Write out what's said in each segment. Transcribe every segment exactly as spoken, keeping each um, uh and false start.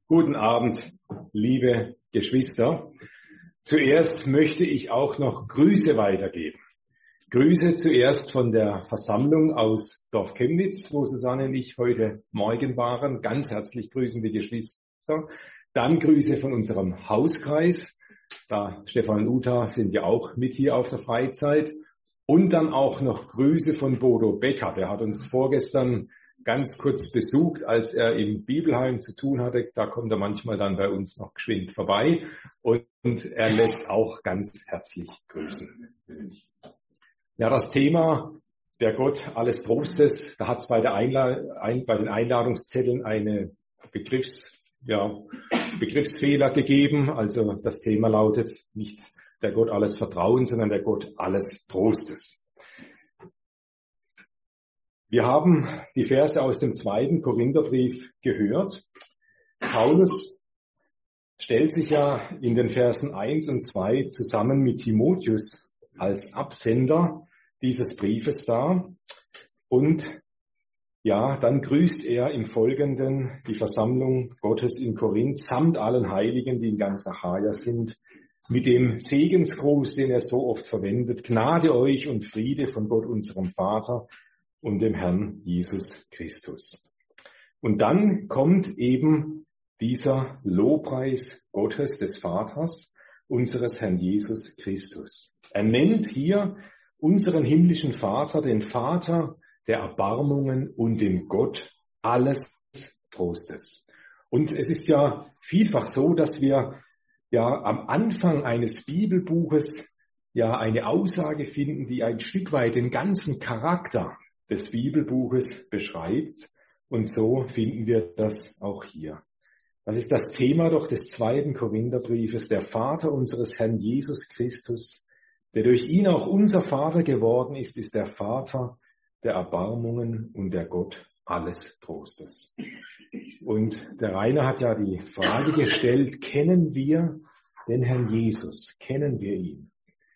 Guten Abend, liebe Geschwister. Zuerst möchte ich auch noch Grüße weitergeben. Grüße zuerst von der Versammlung aus Dorf Chemnitz, wo Susanne und ich heute Morgen waren. Ganz herzlich grüßen die Geschwister. Dann Grüße von unserem Hauskreis. Da Stefan und Uta sind ja auch mit hier auf der Freizeit. Und dann auch noch Grüße von Bodo Becker. Der hat uns vorgestern ganz kurz besucht, als er im Bibelheim zu tun hatte. Da kommt er manchmal dann bei uns noch geschwind vorbei. Und er lässt auch ganz herzlich grüßen. Ja, das Thema, der Gott alles Trostes, da hat es bei, der Einla- ein, bei den Einladungszetteln eine Begriffs, ja, Begriffsfehler gegeben. Also das Thema lautet nicht der Gott alles Vertrauen, sondern der Gott alles Trostes. Wir haben die Verse aus dem zweiten Korintherbrief gehört. Paulus stellt sich ja in den Versen eins und zwei zusammen mit Timotheus als Absender dieses Briefes dar. Und ja, dann grüßt er im Folgenden die Versammlung Gottes in Korinth samt allen Heiligen, die in ganz Achaia sind, mit dem Segensgruß, den er so oft verwendet. Gnade euch und Friede von Gott, unserem Vater und dem Herrn Jesus Christus. Und dann kommt eben dieser Lobpreis Gottes, des Vaters, unseres Herrn Jesus Christus. Er nennt hier unseren himmlischen Vater, den Vater der Erbarmungen und den Gott alles Trostes. Und es ist ja vielfach so, dass wir ja am Anfang eines Bibelbuches ja eine Aussage finden, die ein Stück weit den ganzen Charakter des Bibelbuches beschreibt. Und so finden wir das auch hier. Das ist das Thema doch des zweiten Korintherbriefes. Der Vater unseres Herrn Jesus Christus, der durch ihn auch unser Vater geworden ist, ist der Vater der Erbarmungen und der Gott alles Trostes. Und der Rainer hat ja die Frage gestellt, kennen wir den Herrn Jesus? Kennen wir ihn?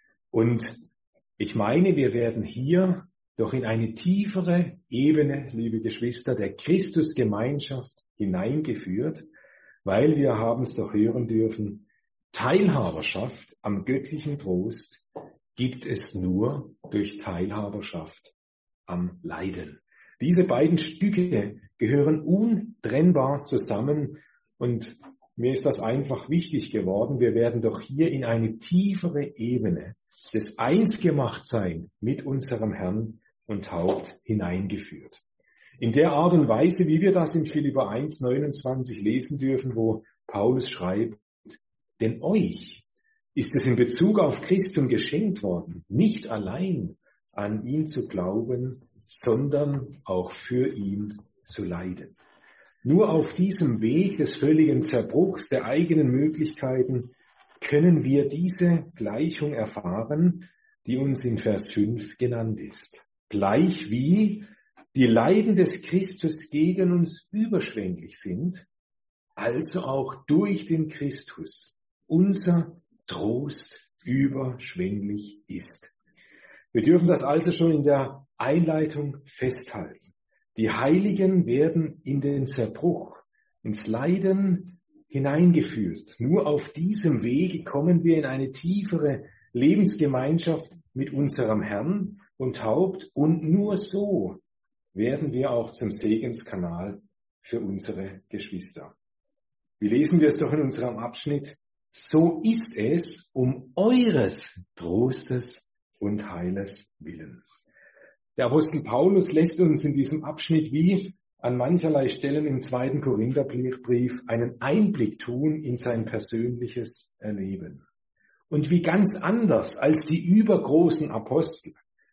Und ich meine, wir werden hier doch in eine tiefere Ebene, liebe Geschwister, der Christusgemeinschaft hineingeführt, weil wir haben es doch hören dürfen, Teilhaberschaft am göttlichen Trost gibt es nur durch Teilhaberschaft am Leiden. Diese beiden Stücke gehören untrennbar zusammen und mir ist das einfach wichtig geworden. Wir werden doch hier in eine tiefere Ebene des Einsgemachtsein mit unserem Herrn und Haupt hineingeführt. In der Art und Weise, wie wir das in Philipper eins neunundzwanzig lesen dürfen, wo Paulus schreibt, denn euch ist es in Bezug auf Christum geschenkt worden, nicht allein an ihn zu glauben, sondern auch für ihn zu leiden. Nur auf diesem Weg des völligen Zerbruchs der eigenen Möglichkeiten können wir diese Gleichung erfahren, die uns in Vers fünf genannt ist. Gleich wie die Leiden des Christus gegen uns überschwänglich sind, also auch durch den Christus unser Trost überschwänglich ist. Wir dürfen das also schon in der Einleitung festhalten. Die Heiligen werden in den Zerbruch, ins Leiden hineingeführt. Nur auf diesem Wege kommen wir in eine tiefere Lebensgemeinschaft mit unserem Herrn und Haupt und nur so werden wir auch zum Segenskanal für unsere Geschwister. Wie lesen wir es doch in unserem Abschnitt? So ist es um eures Trostes und Heiles willen. Der Apostel Paulus lässt uns in diesem Abschnitt wie an mancherlei Stellen im zweiten Korintherbrief einen Einblick tun in sein persönliches Erleben. Und wie ganz anders als die übergroßen Apostel,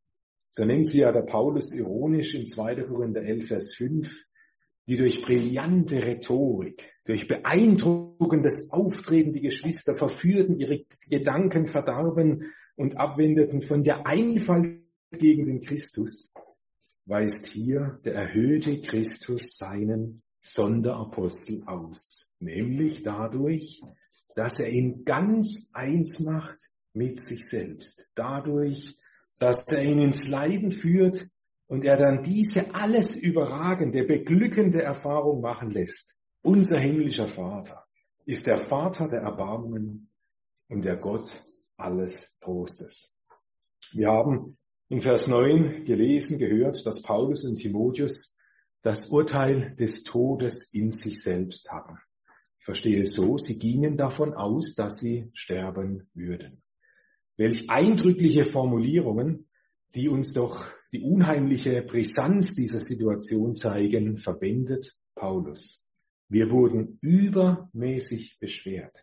so nennt sie ja der Paulus ironisch in zweiten Korinther elf, Vers fünf, die durch brillante Rhetorik, durch beeindruckendes Auftreten die Geschwister verführten, ihre Gedanken verdarben und abwendeten von der Einfalt gegen den Christus, weist hier der erhöhte Christus seinen Sonderapostel aus, nämlich dadurch, dass er ihn ganz eins macht mit sich selbst, dadurch, dass er ihn ins Leiden führt und er dann diese alles überragende, beglückende Erfahrung machen lässt, Unser himmlischer Vater ist der Vater der Erbarmungen und der Gott alles Trostes. Wir haben in Vers neun gelesen, gehört, dass Paulus und Timotheus das Urteil des Todes in sich selbst haben. Ich verstehe es so, sie gingen davon aus, dass sie sterben würden. Welch eindrückliche Formulierungen, die uns doch die unheimliche Brisanz dieser Situation zeigen, verwendet Paulus. Wir wurden übermäßig beschwert,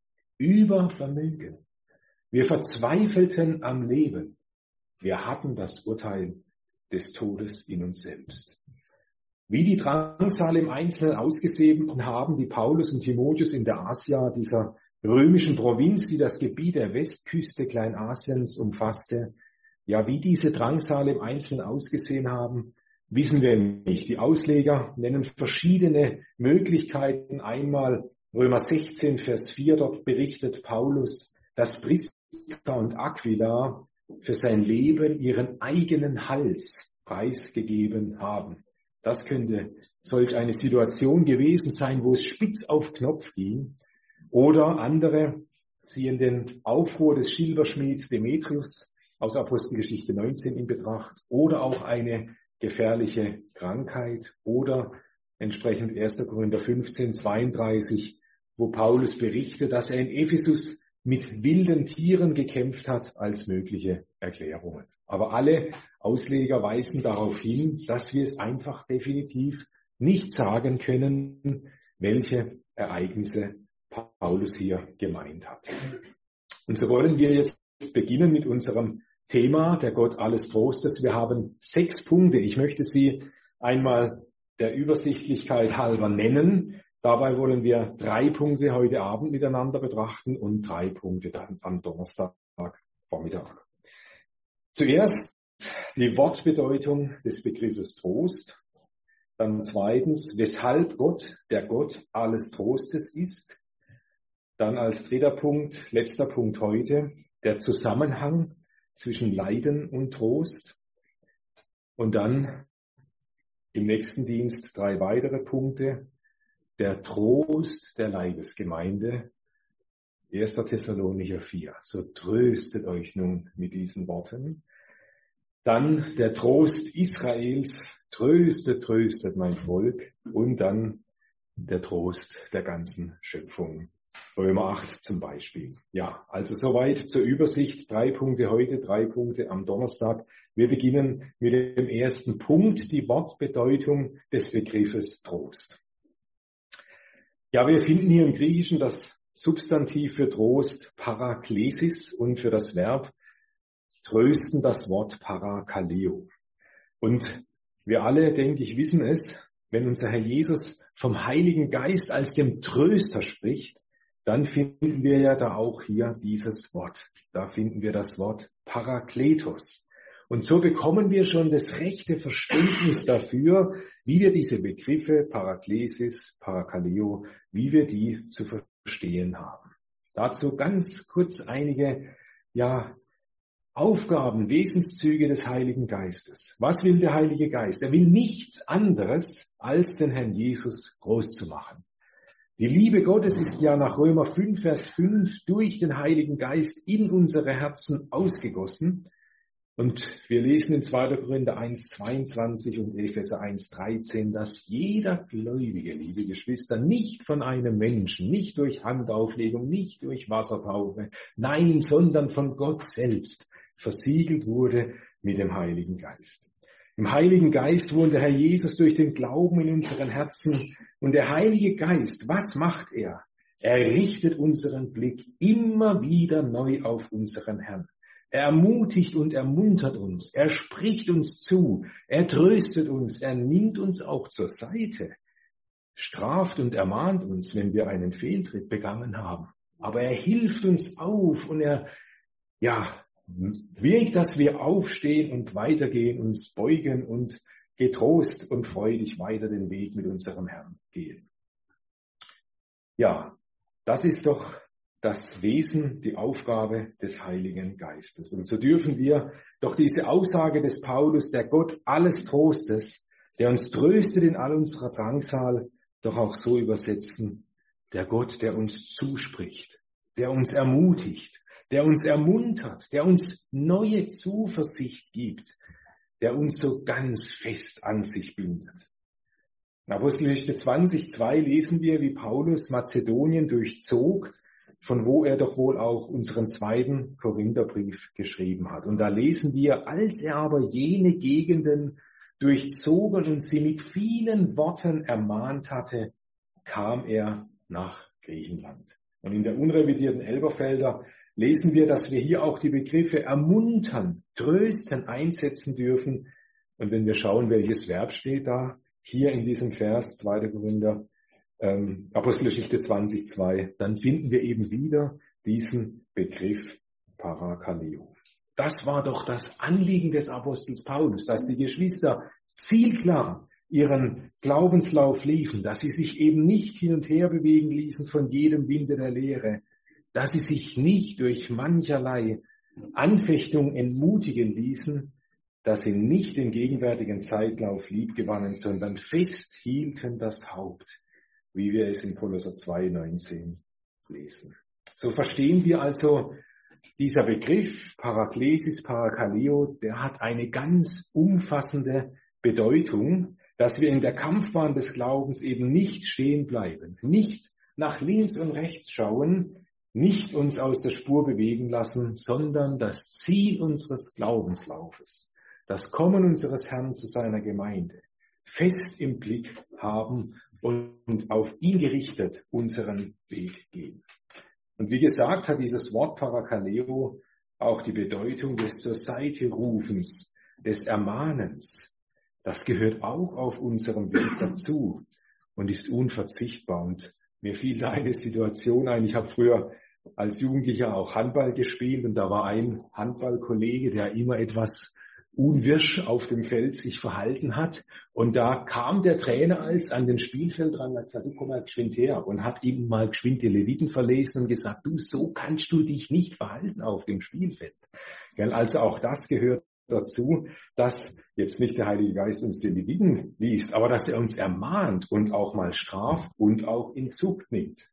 über Vermögen. Wir verzweifelten am Leben. Wir hatten das Urteil des Todes in uns selbst. Wie die Drangsal im Einzelnen ausgesehen haben, die Paulus und Timotheus in der Asia, dieser römischen Provinz, die das Gebiet der Westküste Kleinasiens umfasste, ja, wie diese Drangsal im Einzelnen ausgesehen haben, wissen wir nicht. Die Ausleger nennen verschiedene Möglichkeiten. Einmal Römer sechzehn, Vers vier, dort berichtet Paulus, dass Prisca und Aquila für sein Leben ihren eigenen Hals preisgegeben haben. Das könnte solch eine Situation gewesen sein, wo es spitz auf Knopf ging. Oder andere ziehen den Aufruhr des Silberschmieds Demetrius aus Apostelgeschichte neunzehn in Betracht. Oder auch eine gefährliche Krankheit. Oder entsprechend erster Korinther fünfzehn, zweiunddreißig, wo Paulus berichtet, dass er in Ephesus mit wilden Tieren gekämpft hat, als mögliche Erklärungen. Aber alle Ausleger weisen darauf hin, dass wir es einfach definitiv nicht sagen können, welche Ereignisse Paulus hier gemeint hat. Und so wollen wir jetzt beginnen mit unserem Thema, der Gott alles Trostes. Wir haben sechs Punkte. Ich möchte sie einmal der Übersichtlichkeit halber nennen. Dabei wollen wir drei Punkte heute Abend miteinander betrachten und drei Punkte dann am Donnerstagvormittag. Zuerst die Wortbedeutung des Begriffes Trost. Dann zweitens, weshalb Gott der Gott alles Trostes ist. Dann als dritter Punkt, letzter Punkt heute, der Zusammenhang zwischen Leiden und Trost. Und dann im nächsten Dienst drei weitere Punkte. Der Trost der Leibesgemeinde, erster Thessalonicher vier. So tröstet euch nun mit diesen Worten. Dann der Trost Israels, tröstet, tröstet mein Volk. Und dann der Trost der ganzen Schöpfung. Römer acht zum Beispiel. Ja, also soweit zur Übersicht. Drei Punkte heute, drei Punkte am Donnerstag. Wir beginnen mit dem ersten Punkt, die Wortbedeutung des Begriffes Trost. Ja, wir finden hier im Griechischen das Substantiv für Trost Paraklesis und für das Verb trösten das Wort Parakaleo. Und wir alle, denke ich, wissen es, wenn unser Herr Jesus vom Heiligen Geist als dem Tröster spricht, dann finden wir ja da auch hier dieses Wort. Da finden wir das Wort Parakletos. Und so bekommen wir schon das rechte Verständnis dafür, wie wir diese Begriffe Paraklesis, Parakaleo, wie wir die zu verstehen haben. Dazu ganz kurz einige, ja, Aufgaben, Wesenszüge des Heiligen Geistes. Was will der Heilige Geist? Er will nichts anderes, als den Herrn Jesus groß zu machen. Die Liebe Gottes ist ja nach Römer fünf, Vers fünf durch den Heiligen Geist in unsere Herzen ausgegossen. Und wir lesen in zweiter Korinther eins, zweiundzwanzig und Epheser eins, dreizehn, dass jeder Gläubige, liebe Geschwister, nicht von einem Menschen, nicht durch Handauflegung, nicht durch Wassertaufe, nein, sondern von Gott selbst versiegelt wurde mit dem Heiligen Geist. Im Heiligen Geist wohnt der Herr Jesus durch den Glauben in unseren Herzen. Und der Heilige Geist, was macht er? Er richtet unseren Blick immer wieder neu auf unseren Herrn. Er ermutigt und ermuntert uns. Er spricht uns zu. Er tröstet uns. Er nimmt uns auch zur Seite. Straft und ermahnt uns, wenn wir einen Fehltritt begangen haben. Aber er hilft uns auf und er, ja, wirkt, dass wir aufstehen und weitergehen, uns beugen und getrost und freudig weiter den Weg mit unserem Herrn gehen. Ja, das ist doch das Wesen, die Aufgabe des Heiligen Geistes. Und so dürfen wir doch diese Aussage des Paulus, der Gott alles Trostes, der uns tröstet in all unserer Drangsal, doch auch so übersetzen, der Gott, der uns zuspricht, der uns ermutigt, der uns ermuntert, der uns neue Zuversicht gibt, der uns so ganz fest an sich bindet. In Apostelgeschichte zwanzig, zwei lesen wir, wie Paulus Mazedonien durchzog, von wo er doch wohl auch unseren zweiten Korintherbrief geschrieben hat. Und da lesen wir, als er aber jene Gegenden durchzogen und sie mit vielen Worten ermahnt hatte, kam er nach Griechenland. Und in der unrevidierten Elberfelder lesen wir, dass wir hier auch die Begriffe ermuntern, trösten einsetzen dürfen. Und wenn wir schauen, welches Verb steht da, hier in diesem Vers, zweiter Korinther, ähm, Apostelgeschichte zwanzig, zwei, dann finden wir eben wieder diesen Begriff Parakaleo. Das war doch das Anliegen des Apostels Paulus, dass die Geschwister zielklar ihren Glaubenslauf liefen, dass sie sich eben nicht hin und her bewegen ließen von jedem Winde der Lehre, dass sie sich nicht durch mancherlei Anfechtung entmutigen ließen, dass sie nicht den gegenwärtigen Zeitlauf liebgewannen, sondern festhielten das Haupt, wie wir es in Kolosser zwei, neunzehn lesen. So verstehen wir also, dieser Begriff Paraklesis, Parakaleo, der hat eine ganz umfassende Bedeutung, dass wir in der Kampfbahn des Glaubens eben nicht stehen bleiben, nicht nach links und rechts schauen, nicht uns aus der Spur bewegen lassen, sondern das Ziel unseres Glaubenslaufes, das Kommen unseres Herrn zu seiner Gemeinde, fest im Blick haben und auf ihn gerichtet unseren Weg gehen. Und wie gesagt, hat dieses Wort Parakaleo auch die Bedeutung des zur Seite Rufens, des Ermahnens. Das gehört auch auf unserem Weg dazu und ist unverzichtbar. Und mir fiel da eine Situation ein. Ich habe früher als Jugendlicher auch Handball gespielt und da war ein Handballkollege, der immer etwas unwirsch auf dem Feld sich verhalten hat. Und da kam der Trainer als an den Spielfeld ran und hat gesagt, du komm mal geschwind her, und hat ihm mal geschwind die Leviten verlesen und gesagt, du, so kannst du dich nicht verhalten auf dem Spielfeld. Also auch das gehört dazu, dass jetzt nicht der Heilige Geist uns die Leviten liest, aber dass er uns ermahnt und auch mal straft und auch in Zucht nimmt.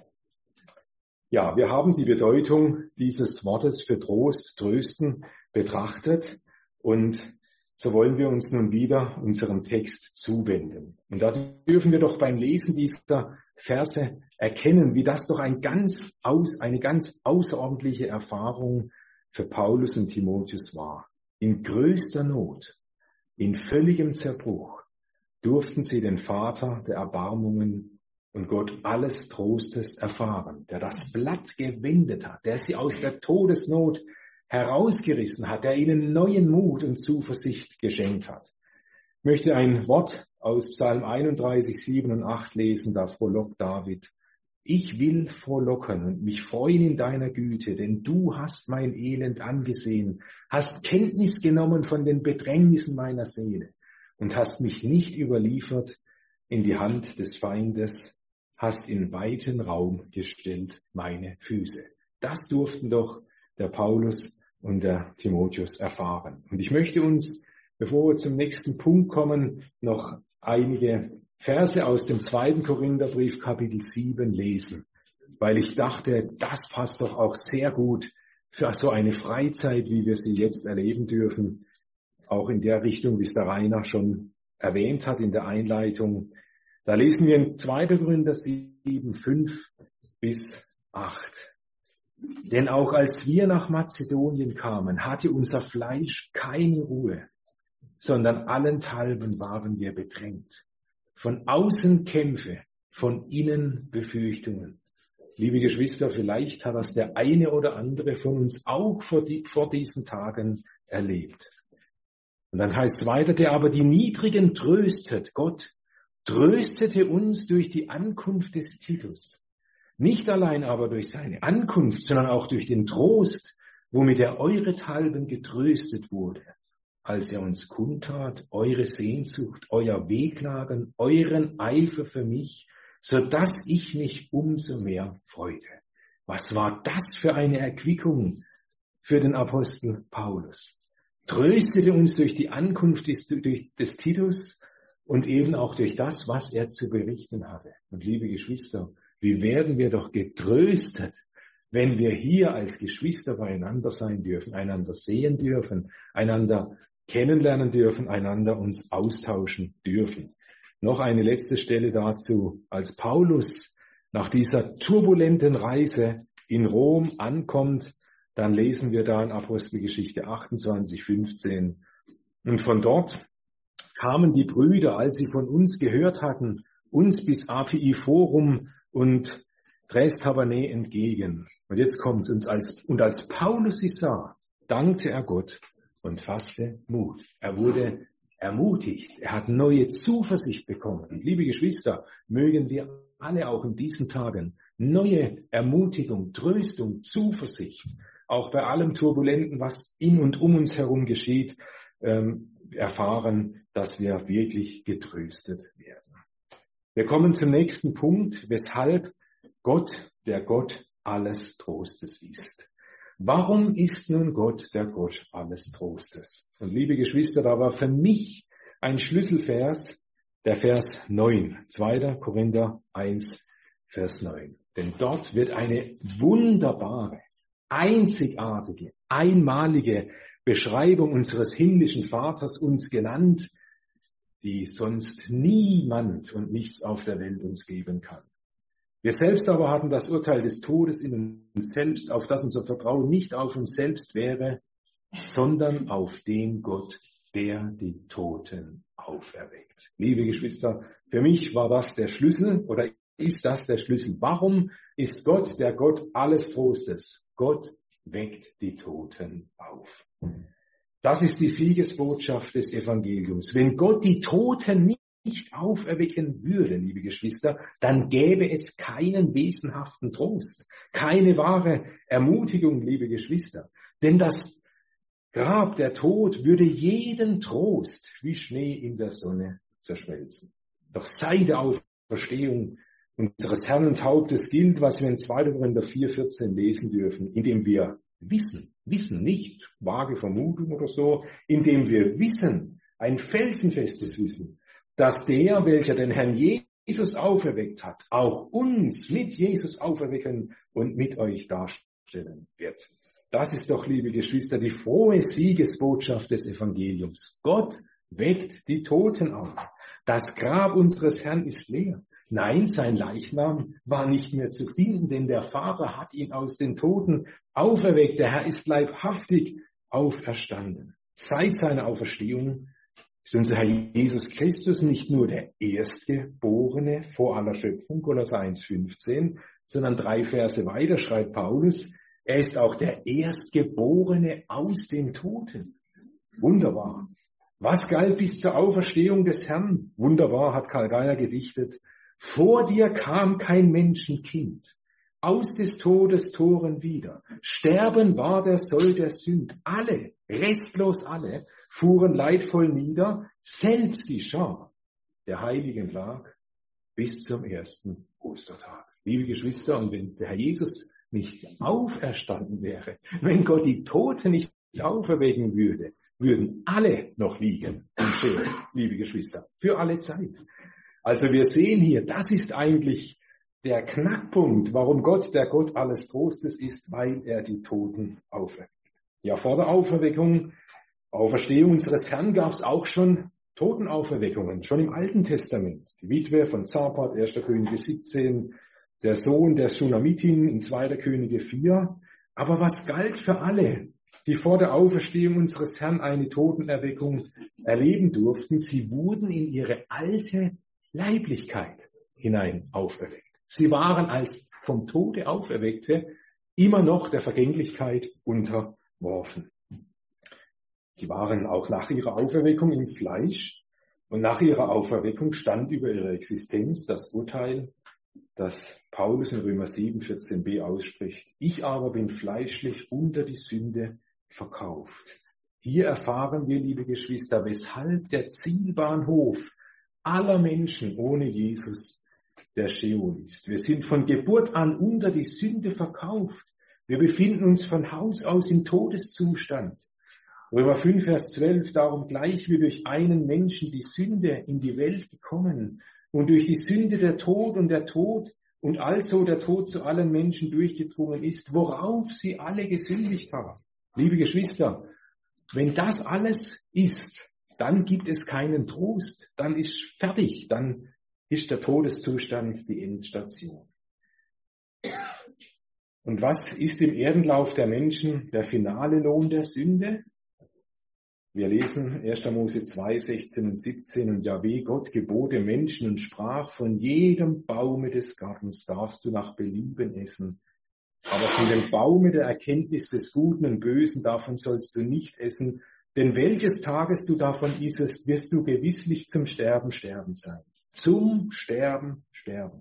Ja, wir haben die Bedeutung dieses Wortes für Trost, Trösten betrachtet. Und so wollen wir uns nun wieder unserem Text zuwenden. Und da dürfen wir doch beim Lesen dieser Verse erkennen, wie das doch ein ganz aus, eine ganz außerordentliche Erfahrung für Paulus und Timotheus war. In größter Not, in völligem Zerbruch durften sie den Vater der Erbarmungen und Gott alles Trostes erfahren, der das Blatt gewendet hat, der sie aus der Todesnot herausgerissen hat, der ihnen neuen Mut und Zuversicht geschenkt hat. Ich möchte ein Wort aus Psalm einunddreißig, sieben und acht lesen, da frohlockt David. Ich will frohlocken und mich freuen in deiner Güte, denn du hast mein Elend angesehen, hast Kenntnis genommen von den Bedrängnissen meiner Seele und hast mich nicht überliefert in die Hand des Feindes, hast in weiten Raum gestellt meine Füße. Das durften doch der Paulus und der Timotheus erfahren. Und ich möchte uns, bevor wir zum nächsten Punkt kommen, noch einige Verse aus dem zweiten Korintherbrief, Kapitel sieben, lesen, weil ich dachte, das passt doch auch sehr gut für so eine Freizeit, wie wir sie jetzt erleben dürfen, auch in der Richtung, wie es der Rainer schon erwähnt hat in der Einleitung. Da lesen wir in zweiter Korinther sieben, fünf bis acht. Denn auch als wir nach Mazedonien kamen, hatte unser Fleisch keine Ruhe, sondern allenthalben waren wir bedrängt. Von außen Kämpfe, von innen Befürchtungen. Liebe Geschwister, vielleicht hat das der eine oder andere von uns auch vor, die, vor diesen Tagen erlebt. Und dann heißt es weiter, der aber die Niedrigen tröstet, Gott tröstete uns durch die Ankunft des Titus. Nicht allein aber durch seine Ankunft, sondern auch durch den Trost, womit er eurethalben getröstet wurde, als er uns kundtat, eure Sehnsucht, euer Wehklagen, euren Eifer für mich, so dass ich mich umso mehr freute. Was war das für eine Erquickung für den Apostel Paulus? Tröstete uns durch die Ankunft des, durch, des Titus und eben auch durch das, was er zu berichten hatte. Und liebe Geschwister, wie werden wir doch getröstet, wenn wir hier als Geschwister beieinander sein dürfen, einander sehen dürfen, einander kennenlernen dürfen, einander uns austauschen dürfen. Noch eine letzte Stelle dazu. Als Paulus nach dieser turbulenten Reise in Rom ankommt, dann lesen wir da in Apostelgeschichte achtundzwanzig, fünfzehn. Und von dort kamen die Brüder, als sie von uns gehört hatten, uns bis Apii Forum und Tres Tabernae entgegen. Und jetzt kommt's uns als, und als Paulus sie sah, dankte er Gott und fasste Mut. Er wurde ermutigt. Er hat neue Zuversicht bekommen. Und liebe Geschwister, mögen wir alle auch in diesen Tagen neue Ermutigung, Tröstung, Zuversicht, auch bei allem Turbulenten, was in und um uns herum geschieht, ähm, erfahren, dass wir wirklich getröstet werden. Wir kommen zum nächsten Punkt, weshalb Gott der Gott alles Trostes ist. Warum ist nun Gott der Gott alles Trostes? Und liebe Geschwister, da war für mich ein Schlüsselvers, der Vers neun, zweiter Korinther eins, Vers neun. Denn dort wird eine wunderbare, einzigartige, einmalige Beschreibung unseres himmlischen Vaters uns genannt, die sonst niemand und nichts auf der Welt uns geben kann. Wir selbst aber hatten das Urteil des Todes in uns selbst, auf das unser Vertrauen nicht auf uns selbst wäre, sondern auf den Gott, der die Toten auferweckt. Liebe Geschwister, für mich war das der Schlüssel oder ist das der Schlüssel. Warum ist Gott der Gott alles Trostes? Gott weckt die Toten auf. Das ist die Siegesbotschaft des Evangeliums. Wenn Gott die Toten nicht nicht auferwecken würde, liebe Geschwister, dann gäbe es keinen wesenhaften Trost, keine wahre Ermutigung, liebe Geschwister. Denn das Grab, der Tod, würde jeden Trost wie Schnee in der Sonne zerschmelzen. Doch seit der Auferstehung unseres Herrn und Hauptes gilt, was wir in zweiter Korinther vier, vierzehn lesen dürfen, indem wir wissen, wissen nicht, vage Vermutung oder so, indem wir wissen, ein felsenfestes Wissen, dass der, welcher den Herrn Jesus auferweckt hat, auch uns mit Jesus auferwecken und mit euch darstellen wird. Das ist doch, liebe Geschwister, die frohe Siegesbotschaft des Evangeliums. Gott weckt die Toten auf. Das Grab unseres Herrn ist leer. Nein, sein Leichnam war nicht mehr zu finden, denn der Vater hat ihn aus den Toten auferweckt. Der Herr ist leibhaftig auferstanden. Seit seiner Auferstehung ist unser Herr Jesus Christus nicht nur der Erstgeborene vor aller Schöpfung, Kolosser eins, fünfzehn, sondern drei Verse weiter schreibt Paulus, er ist auch der Erstgeborene aus den Toten. Wunderbar. Was galt bis zur Auferstehung des Herrn? Wunderbar, hat Karl Geier gedichtet. Vor dir kam kein Menschenkind, aus des Todes Toren wieder. Sterben war der Soll der Sünd. Alle, restlos alle, fuhren leidvoll nieder, selbst die Schar der Heiligen lag bis zum ersten Ostertag. Liebe Geschwister, und wenn der Herr Jesus nicht auferstanden wäre, wenn Gott die Toten nicht auferwecken würde, würden alle noch liegen im Scheol, liebe Geschwister, für alle Zeit. Also wir sehen hier, das ist eigentlich der Knackpunkt, warum Gott der Gott alles Trostes ist, weil er die Toten auferweckt. Ja, vor der Auferweckung, Auferstehung unseres Herrn gab es auch schon Totenauferweckungen, schon im Alten Testament. Die Witwe von Zapat, erster Könige siebzehn, der Sohn der Sunamitin in zweiter Könige vier. Aber was galt für alle, die vor der Auferstehung unseres Herrn eine Totenerweckung erleben durften? Sie wurden in ihre alte Leiblichkeit hinein auferweckt. Sie waren als vom Tode Auferweckte immer noch der Vergänglichkeit unterworfen. Sie waren auch nach ihrer Auferweckung im Fleisch und nach ihrer Auferweckung stand über ihre Existenz das Urteil, das Paulus in Römer sieben, vierzehn b ausspricht. Ich aber bin fleischlich unter die Sünde verkauft. Hier erfahren wir, liebe Geschwister, weshalb der Zielbahnhof aller Menschen ohne Jesus der Scheol ist. Wir sind von Geburt an unter die Sünde verkauft. Wir befinden uns von Haus aus im Todeszustand. Römer fünf, Vers zwölf, darum gleich wie durch einen Menschen die Sünde in die Welt gekommen und durch die Sünde der Tod und der Tod und also der Tod zu allen Menschen durchgedrungen ist, worauf sie alle gesündigt haben. Liebe Geschwister, wenn das alles ist, dann gibt es keinen Trost, dann ist fertig, dann ist der Todeszustand die Endstation. Und was ist im Erdenlauf der Menschen der finale Lohn der Sünde? Wir lesen erster Mose zwei, sechzehn und siebzehn. Und Jahwe Gott gebot dem Menschen und sprach, von jedem Baume des Gartens darfst du nach Belieben essen. Aber von dem Baume der Erkenntnis des Guten und Bösen, davon sollst du nicht essen. Denn welches Tages du davon isst, wirst du gewisslich zum Sterben sterben sein. Zum Sterben sterben.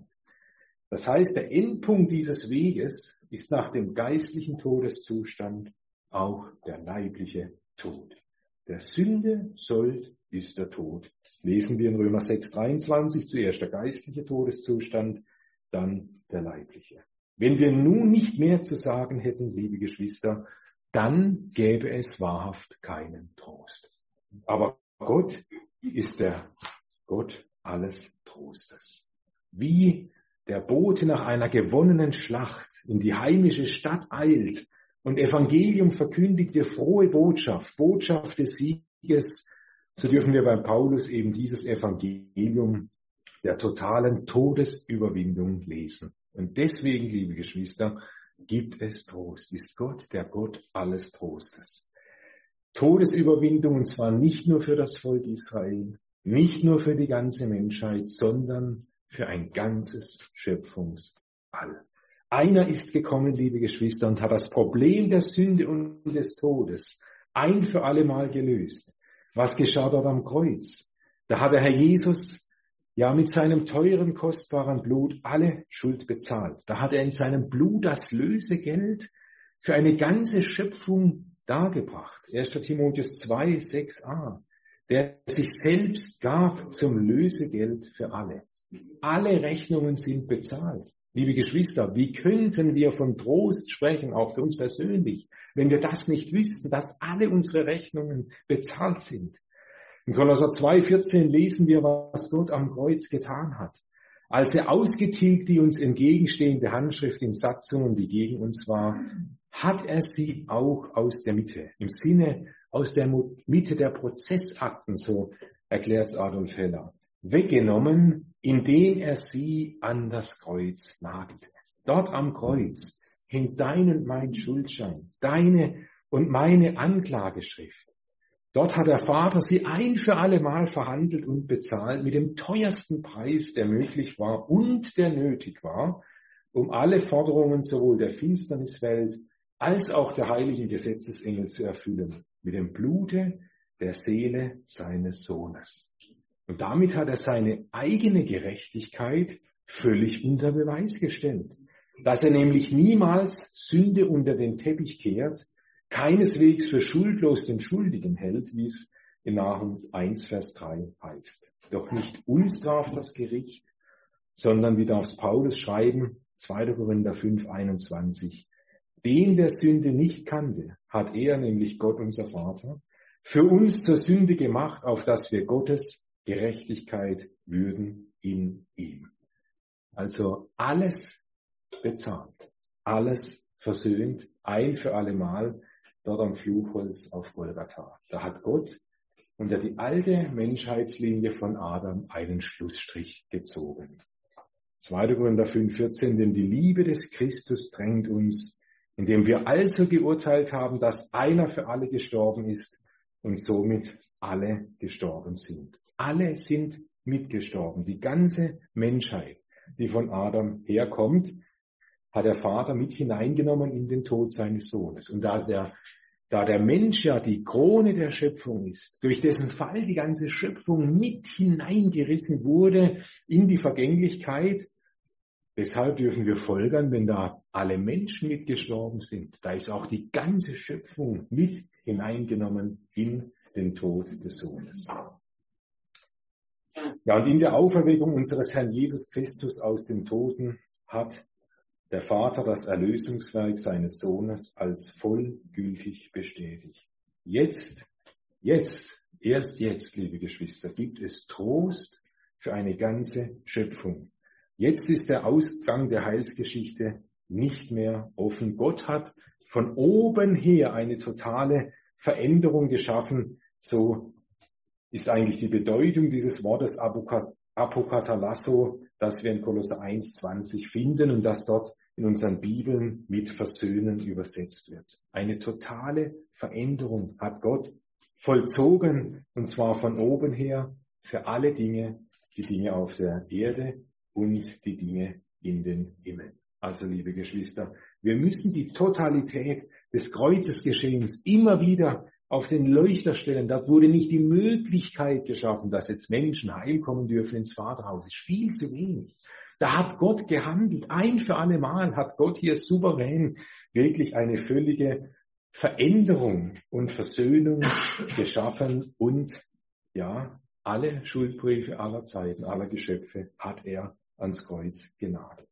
Das heißt, der Endpunkt dieses Weges ist nach dem geistlichen Todeszustand auch der leibliche Tod. Der Sünde Sold ist der Tod. Lesen wir in Römer sechs, dreiundzwanzig, zuerst der geistliche Todeszustand, dann der leibliche. Wenn wir nun nicht mehr zu sagen hätten, liebe Geschwister, dann gäbe es wahrhaft keinen Trost. Aber Gott ist der Gott alles Trostes. Wie der Bote nach einer gewonnenen Schlacht in die heimische Stadt eilt und Evangelium verkündigt, die frohe Botschaft, Botschaft des Sieges, so dürfen wir bei Paulus eben dieses Evangelium der totalen Todesüberwindung lesen. Und deswegen, liebe Geschwister, gibt es Trost, ist Gott der Gott alles Trostes. Todesüberwindung, und zwar nicht nur für das Volk Israel, nicht nur für die ganze Menschheit, sondern für ein ganzes Schöpfungsall. Einer ist gekommen, liebe Geschwister, und hat das Problem der Sünde und des Todes ein für alle Mal gelöst. Was geschah dort am Kreuz? Da hat der Herr Jesus ja mit seinem teuren, kostbaren Blut alle Schuld bezahlt. Da hat er in seinem Blut das Lösegeld für eine ganze Schöpfung dargebracht. erster Timotheus zwei, sechs a. Der sich selbst gab zum Lösegeld für alle. Alle Rechnungen sind bezahlt. Liebe Geschwister, wie könnten wir von Trost sprechen, auch für uns persönlich, wenn wir das nicht wüssten, dass alle unsere Rechnungen bezahlt sind? In Kolosser zwei, vierzehn lesen wir, was Gott am Kreuz getan hat. Als er ausgetilgt die uns entgegenstehende Handschrift in Satzungen, die gegen uns war, hat er sie auch aus der Mitte, im Sinne aus der Mitte der Prozessakten, so erklärt es Adolf Heller, weggenommen, indem er sie an das Kreuz nagelte. Dort am Kreuz hängt dein und mein Schuldschein, deine und meine Anklageschrift. Dort hat der Vater sie ein für alle Mal verhandelt und bezahlt mit dem teuersten Preis, der möglich war und der nötig war, um alle Forderungen sowohl der Finsterniswelt als auch der heiligen Gesetzesengel zu erfüllen, mit dem Blute der Seele seines Sohnes. Und damit hat er seine eigene Gerechtigkeit völlig unter Beweis gestellt, dass er nämlich niemals Sünde unter den Teppich kehrt, keineswegs für schuldlos den Schuldigen hält, wie es in Nahum eins, Vers drei heißt. Doch nicht uns traf das Gericht, sondern, wie darf es Paulus schreiben, zweiter Korinther fünf, einundzwanzig, den der Sünde nicht kannte, hat er, nämlich Gott unser Vater, für uns zur Sünde gemacht, auf dass wir Gottes Gerechtigkeit würden in ihm. Also alles bezahlt, alles versöhnt, ein für alle Mal, dort am Fluchholz auf Golgatha. Da hat Gott unter die alte Menschheitslinie von Adam einen Schlussstrich gezogen. zweiter Korinther fünf, vierzehn, denn die Liebe des Christus drängt uns, indem wir also geurteilt haben, dass einer für alle gestorben ist und somit alle gestorben sind. Alle sind mitgestorben. Die ganze Menschheit, die von Adam herkommt, hat der Vater mit hineingenommen in den Tod seines Sohnes. Und da der, da der Mensch ja die Krone der Schöpfung ist, durch dessen Fall die ganze Schöpfung mit hineingerissen wurde in die Vergänglichkeit, deshalb dürfen wir folgern, wenn da alle Menschen mitgestorben sind, da ist auch die ganze Schöpfung mit hineingenommen in den Tod des Sohnes. Ja, und in der Auferweckung unseres Herrn Jesus Christus aus den Toten hat der Vater das Erlösungswerk seines Sohnes als vollgültig bestätigt. jetzt, jetzt, erst jetzt, liebe Geschwister, gibt es Trost für eine ganze Schöpfung. Jetzt ist der Ausgang der Heilsgeschichte nicht mehr offen. Gott hat von oben her eine totale Veränderung geschaffen. So ist eigentlich die Bedeutung dieses Wortes Apokatallasso, das wir in Kolosser eins zwanzig finden und das dort in unseren Bibeln mit Versöhnen übersetzt wird. Eine totale Veränderung hat Gott vollzogen, und zwar von oben her für alle Dinge, die Dinge auf der Erde und die Dinge in den Himmel. Also, liebe Geschwister, wir müssen die Totalität des Kreuzesgeschehens immer wieder auf den Leuchter stellen. Dort wurde nicht die Möglichkeit geschaffen, dass jetzt Menschen heimkommen dürfen ins Vaterhaus. Das ist viel zu wenig. Da hat Gott gehandelt. Ein für alle Mal hat Gott hier souverän wirklich eine völlige Veränderung und Versöhnung geschaffen und ja, alle Schuldbriefe aller Zeiten, aller Geschöpfe hat er ans Kreuz genagelt.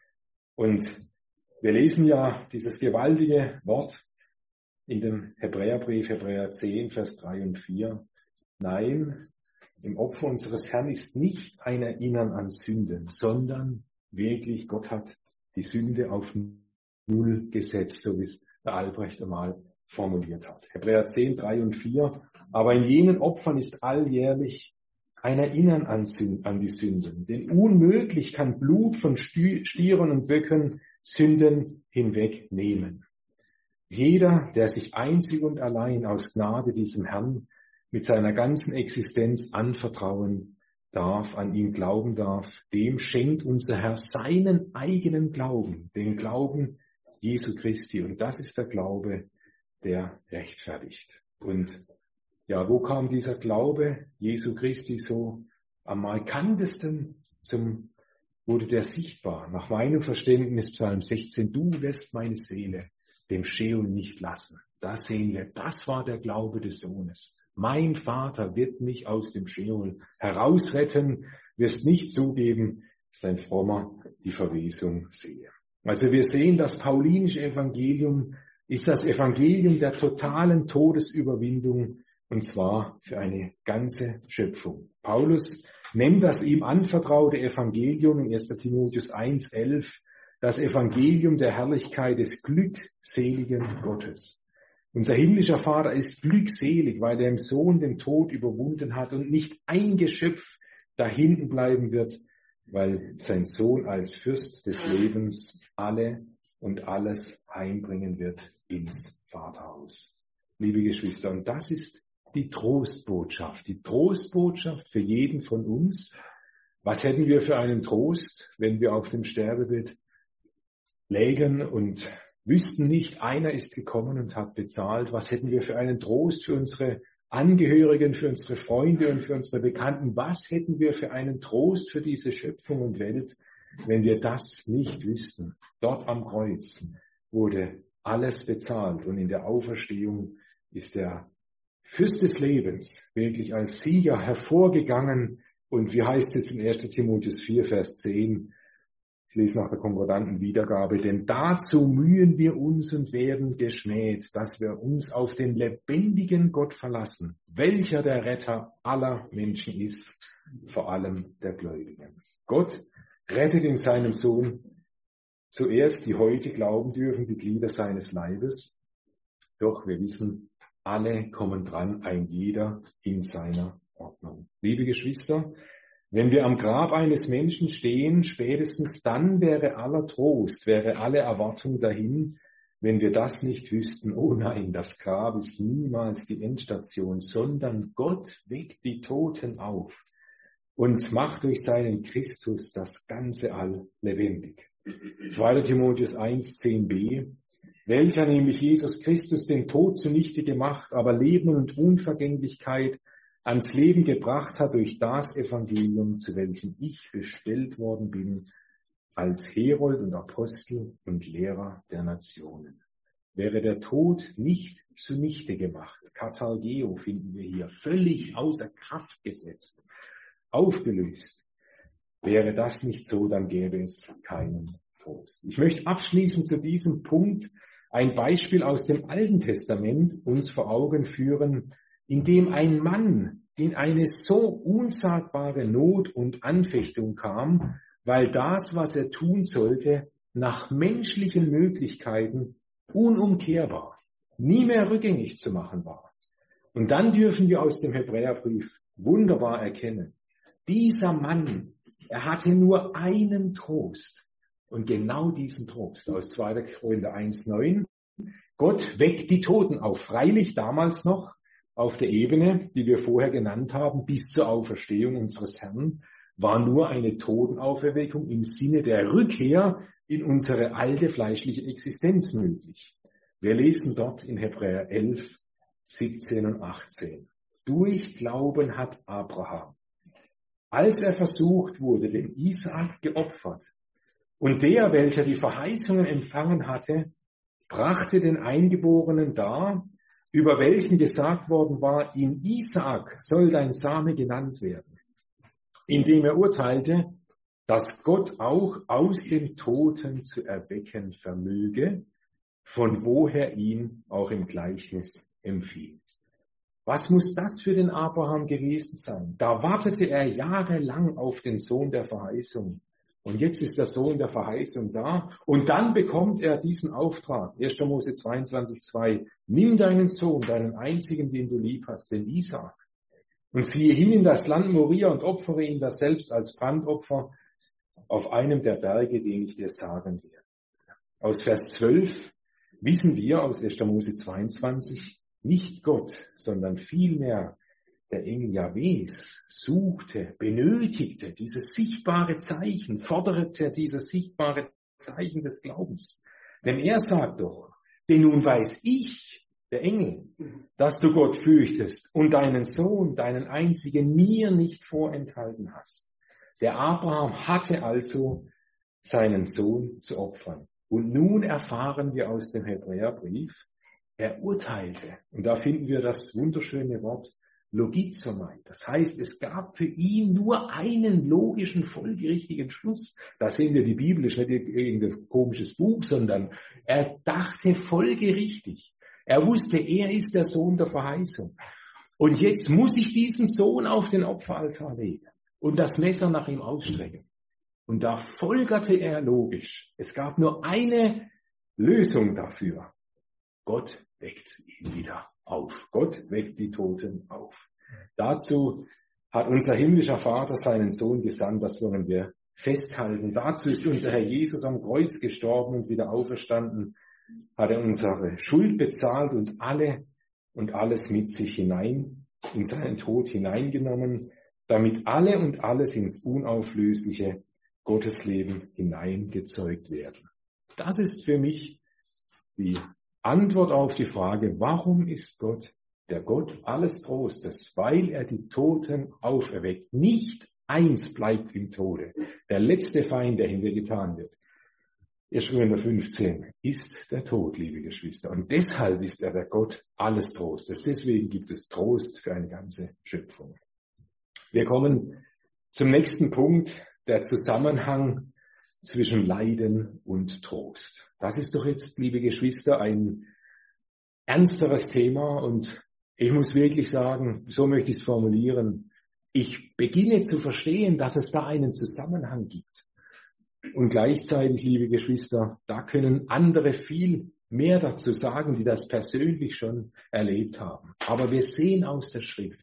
Und wir lesen ja dieses gewaltige Wort in dem Hebräerbrief, Hebräer zehn, Vers drei und vier. Nein, im Opfer unseres Herrn ist nicht ein Erinnern an Sünden, sondern wirklich, Gott hat die Sünde auf Null gesetzt, so wie es der Albrecht einmal formuliert hat. Hebräer zehn, drei und vier. Aber in jenen Opfern ist alljährlich ein Erinnern an, Sünd, an die Sünden. Denn unmöglich kann Blut von Stieren und Böcken Sünden hinwegnehmen. Jeder, der sich einzig und allein aus Gnade diesem Herrn mit seiner ganzen Existenz anvertrauen darf, an ihn glauben darf, dem schenkt unser Herr seinen eigenen Glauben, den Glauben Jesu Christi. Und das ist der Glaube, der rechtfertigt. Und ja, wo kam dieser Glaube Jesu Christi so am markantesten zum, wurde der sichtbar? Nach meinem Verständnis Psalm sechzehn, du lässt meine Seele dem Scheol nicht lassen. Da sehen wir, das war der Glaube des Sohnes. Mein Vater wird mich aus dem Scheol herausretten, wirst nicht zugeben, dass ein Frommer die Verwesung sehe. Also wir sehen, das paulinische Evangelium ist das Evangelium der totalen Todesüberwindung, und zwar für eine ganze Schöpfung. Paulus nennt das ihm anvertraute Evangelium in erster Timotheus eins, elf, das Evangelium der Herrlichkeit des glückseligen Gottes. Unser himmlischer Vater ist glückselig, weil er im Sohn den Tod überwunden hat und nicht ein Geschöpf da hinten bleiben wird, weil sein Sohn als Fürst des Lebens alle und alles heimbringen wird ins Vaterhaus. Liebe Geschwister, und das ist die Trostbotschaft, die Trostbotschaft für jeden von uns. Was hätten wir für einen Trost, wenn wir auf dem Sterbebett lägen und wüssten nicht, einer ist gekommen und hat bezahlt? Was hätten wir für einen Trost für unsere Angehörigen, für unsere Freunde und für unsere Bekannten? Was hätten wir für einen Trost für diese Schöpfung und Welt, wenn wir das nicht wüssten? Dort am Kreuz wurde alles bezahlt und in der Auferstehung ist der Fürst des Lebens wirklich als Sieger hervorgegangen. Und wie heißt es in erster Timotheus vier, Vers zehn? Ich lese nach der konkordanten Wiedergabe. Denn dazu mühen wir uns und werden geschmäht, dass wir uns auf den lebendigen Gott verlassen, welcher der Retter aller Menschen ist, vor allem der Gläubigen. Gott rettet in seinem Sohn zuerst, die heute glauben dürfen, die Glieder seines Leibes. Doch wir wissen, alle kommen dran, ein jeder in seiner Ordnung. Liebe Geschwister, wenn wir am Grab eines Menschen stehen, spätestens dann wäre aller Trost, wäre alle Erwartung dahin, wenn wir das nicht wüssten. Oh nein, das Grab ist niemals die Endstation, sondern Gott weckt die Toten auf und macht durch seinen Christus das ganze All lebendig. zweiter Timotheus eins, zehn b. Welcher nämlich Jesus Christus den Tod zunichte gemacht, aber Leben und Unvergänglichkeit ans Leben gebracht hat durch das Evangelium, zu welchem ich bestellt worden bin, als Herold und Apostel und Lehrer der Nationen. Wäre der Tod nicht zunichte gemacht, Katargeo finden wir hier, völlig außer Kraft gesetzt, aufgelöst, wäre das nicht so, dann gäbe es keinen Trost. Ich möchte abschließend zu diesem Punkt ein Beispiel aus dem Alten Testament uns vor Augen führen, in dem ein Mann in eine so unsagbare Not und Anfechtung kam, weil das, was er tun sollte, nach menschlichen Möglichkeiten unumkehrbar, nie mehr rückgängig zu machen war. Und dann dürfen wir aus dem Hebräerbrief wunderbar erkennen, dieser Mann, er hatte nur einen Trost. Und genau diesen Trost aus zweiter Korinther eins neun. Gott weckt die Toten auf. Freilich damals noch auf der Ebene, die wir vorher genannt haben, bis zur Auferstehung unseres Herrn, war nur eine Totenauferweckung im Sinne der Rückkehr in unsere alte fleischliche Existenz möglich. Wir lesen dort in Hebräer elf, siebzehn und achtzehn. Durch Glauben hat Abraham, als er versucht wurde, den Isaak geopfert, und der, welcher die Verheißungen empfangen hatte, brachte den Eingeborenen dar, über welchen gesagt worden war, in Isaak soll dein Same genannt werden, indem er urteilte, dass Gott auch aus den Toten zu erwecken vermöge, von woher ihn auch im Gleichnis empfiehlt. Was muss das für den Abraham gewesen sein? Da wartete er jahrelang auf den Sohn der Verheißung. Und jetzt ist der Sohn der Verheißung da. Und dann bekommt er diesen Auftrag. erster Mose zweiundzwanzig, zwei. Nimm deinen Sohn, deinen einzigen, den du lieb hast, den Isaak, und ziehe hin in das Land Moria und opfere ihn das selbst als Brandopfer auf einem der Berge, den ich dir sagen werde. Aus Vers zwölf wissen wir aus erster Mose zweiundzwanzig, nicht Gott, sondern vielmehr der Engel Jahwes suchte, benötigte dieses sichtbare Zeichen, forderte dieses sichtbare Zeichen des Glaubens. Denn er sagt doch, denn nun weiß ich, der Engel, dass du Gott fürchtest und deinen Sohn, deinen einzigen, mir nicht vorenthalten hast. Der Abraham hatte also seinen Sohn zu opfern. Und nun erfahren wir aus dem Hebräerbrief, er urteilte. Und da finden wir das wunderschöne Wort Logizomai. Das heißt, es gab für ihn nur einen logischen, folgerichtigen Schluss. Da sehen wir, die Bibel ist nicht irgendein komisches Buch, sondern er dachte folgerichtig. Er wusste, er ist der Sohn der Verheißung. Und jetzt muss ich diesen Sohn auf den Opferaltar legen und das Messer nach ihm ausstrecken. Und da folgerte er logisch. Es gab nur eine Lösung dafür. Gott weckt ihn wieder auf. Gott weckt die Toten auf. Dazu hat unser himmlischer Vater seinen Sohn gesandt, das wollen wir festhalten. Dazu ist unser Herr Jesus am Kreuz gestorben und wieder auferstanden, hat er unsere Schuld bezahlt und alle und alles mit sich hinein, in seinen Tod hineingenommen, damit alle und alles ins unauflösliche Gottesleben hineingezeugt werden. Das ist für mich die Antwort auf die Frage, warum ist Gott der Gott alles Trostes? Weil er die Toten auferweckt. Nicht eins bleibt im Tode. Der letzte Feind, der hintergetan wird, erster Korinther fünfzehn, ist der Tod, liebe Geschwister. Und deshalb ist er der Gott alles Trostes. Deswegen gibt es Trost für eine ganze Schöpfung. Wir kommen zum nächsten Punkt, der Zusammenhang zwischen Leiden und Trost. Das ist doch jetzt, liebe Geschwister, ein ernsteres Thema und ich muss wirklich sagen, so möchte ich es formulieren, ich beginne zu verstehen, dass es da einen Zusammenhang gibt. Und gleichzeitig, liebe Geschwister, da können andere viel mehr dazu sagen, die das persönlich schon erlebt haben. Aber wir sehen aus der Schrift,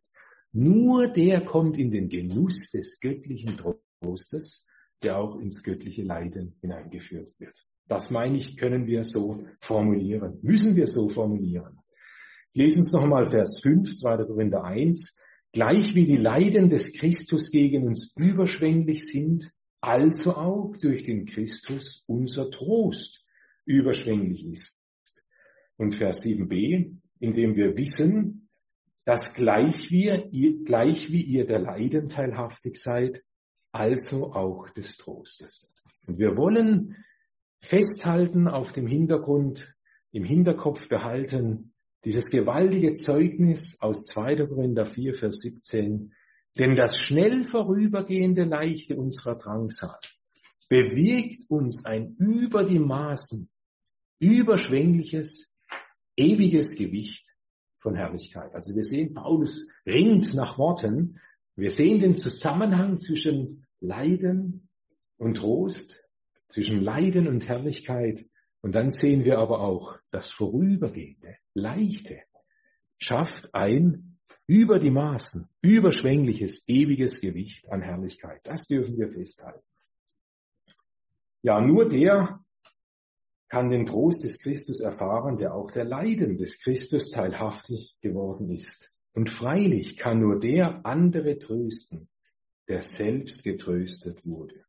nur der kommt in den Genuss des göttlichen Trostes, der auch ins göttliche Leiden hineingeführt wird. Das meine ich, können wir so formulieren, müssen wir so formulieren. Ich lese uns nochmal Vers fünf, zweiter Korinther eins. Gleich wie die Leiden des Christus gegen uns überschwänglich sind, also auch durch den Christus unser Trost überschwänglich ist. Und Vers sieben b, indem wir wissen, dass gleich, wir, ihr, gleich wie ihr der Leiden teilhaftig seid, also auch des Trostes. Und wir wollen festhalten, auf dem Hintergrund, im Hinterkopf behalten, dieses gewaltige Zeugnis aus zweiter Korinther vier, Vers siebzehn, denn das schnell vorübergehende Leichte unserer Drangsal bewirkt uns ein über die Maßen überschwängliches, ewiges Gewicht von Herrlichkeit. Also wir sehen, Paulus ringt nach Worten. Wir sehen den Zusammenhang zwischen Leiden und Trost, zwischen Leiden und Herrlichkeit. Und dann sehen wir aber auch, das Vorübergehende, Leichte, schafft ein über die Maßen, überschwängliches, ewiges Gewicht an Herrlichkeit. Das dürfen wir festhalten. Ja, nur der kann den Trost des Christus erfahren, der auch der Leiden des Christus teilhaftig geworden ist. Und freilich kann nur der andere trösten, der selbst getröstet wurde.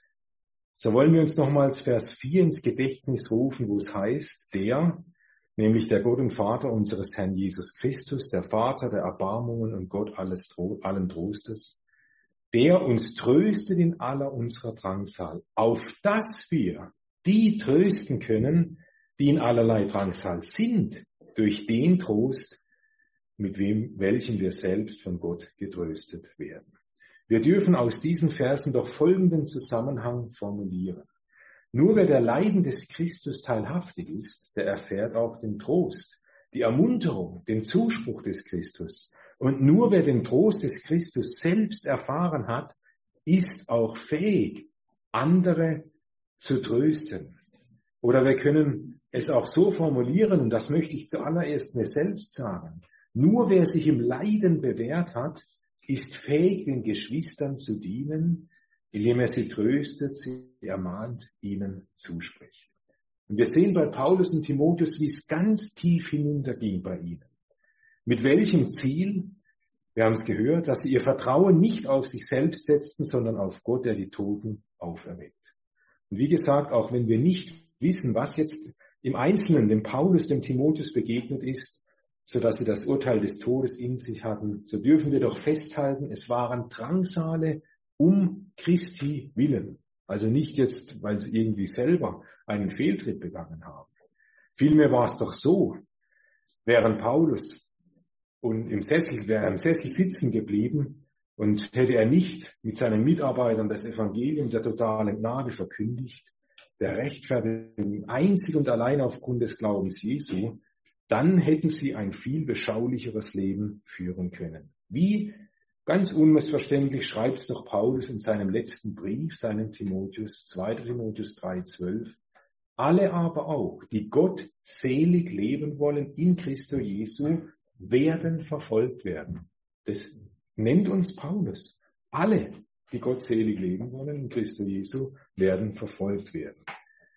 So wollen wir uns nochmals Vers vier ins Gedächtnis rufen, wo es heißt, der, nämlich der Gott und Vater unseres Herrn Jesus Christus, der Vater der Erbarmungen und Gott alles, allen Trostes, der uns tröstet in aller unserer Drangsal, auf dass wir die trösten können, die in allerlei Drangsal sind, durch den Trost, mit wem, welchem wir selbst von Gott getröstet werden. Wir dürfen aus diesen Versen doch folgenden Zusammenhang formulieren. Nur wer der Leiden des Christus teilhaftig ist, der erfährt auch den Trost, die Ermunterung, den Zuspruch des Christus. Und nur wer den Trost des Christus selbst erfahren hat, ist auch fähig, andere zu trösten. Oder wir können es auch so formulieren, und das möchte ich zuallererst mir selbst sagen, nur wer sich im Leiden bewährt hat, ist fähig, den Geschwistern zu dienen, indem er sie tröstet, sie ermahnt, ihnen zuspricht. Und wir sehen bei Paulus und Timotheus, wie es ganz tief hinunterging bei ihnen. Mit welchem Ziel? Wir haben es gehört, dass sie ihr Vertrauen nicht auf sich selbst setzten, sondern auf Gott, der die Toten auferweckt. Und wie gesagt, auch wenn wir nicht wissen, was jetzt im Einzelnen dem Paulus, dem Timotheus begegnet ist, sodass sie das Urteil des Todes in sich hatten, so dürfen wir doch festhalten, es waren Drangsale um Christi willen. Also nicht jetzt, weil sie irgendwie selber einen Fehltritt begangen haben. Vielmehr war es doch so, während Paulus und im Sessel, wäre im Sessel sitzen geblieben und hätte er nicht mit seinen Mitarbeitern das Evangelium der totalen Gnade verkündigt, der Rechtfertigung einzig und allein aufgrund des Glaubens Jesu, dann hätten sie ein viel beschaulicheres Leben führen können. Wie ganz unmissverständlich schreibt es doch Paulus in seinem letzten Brief, seinem Timotheus, zweiter Timotheus drei zwölf. Alle aber auch, die Gott selig leben wollen in Christo Jesu, werden verfolgt werden. Das nennt uns Paulus. Alle, die Gott selig leben wollen in Christo Jesu, werden verfolgt werden.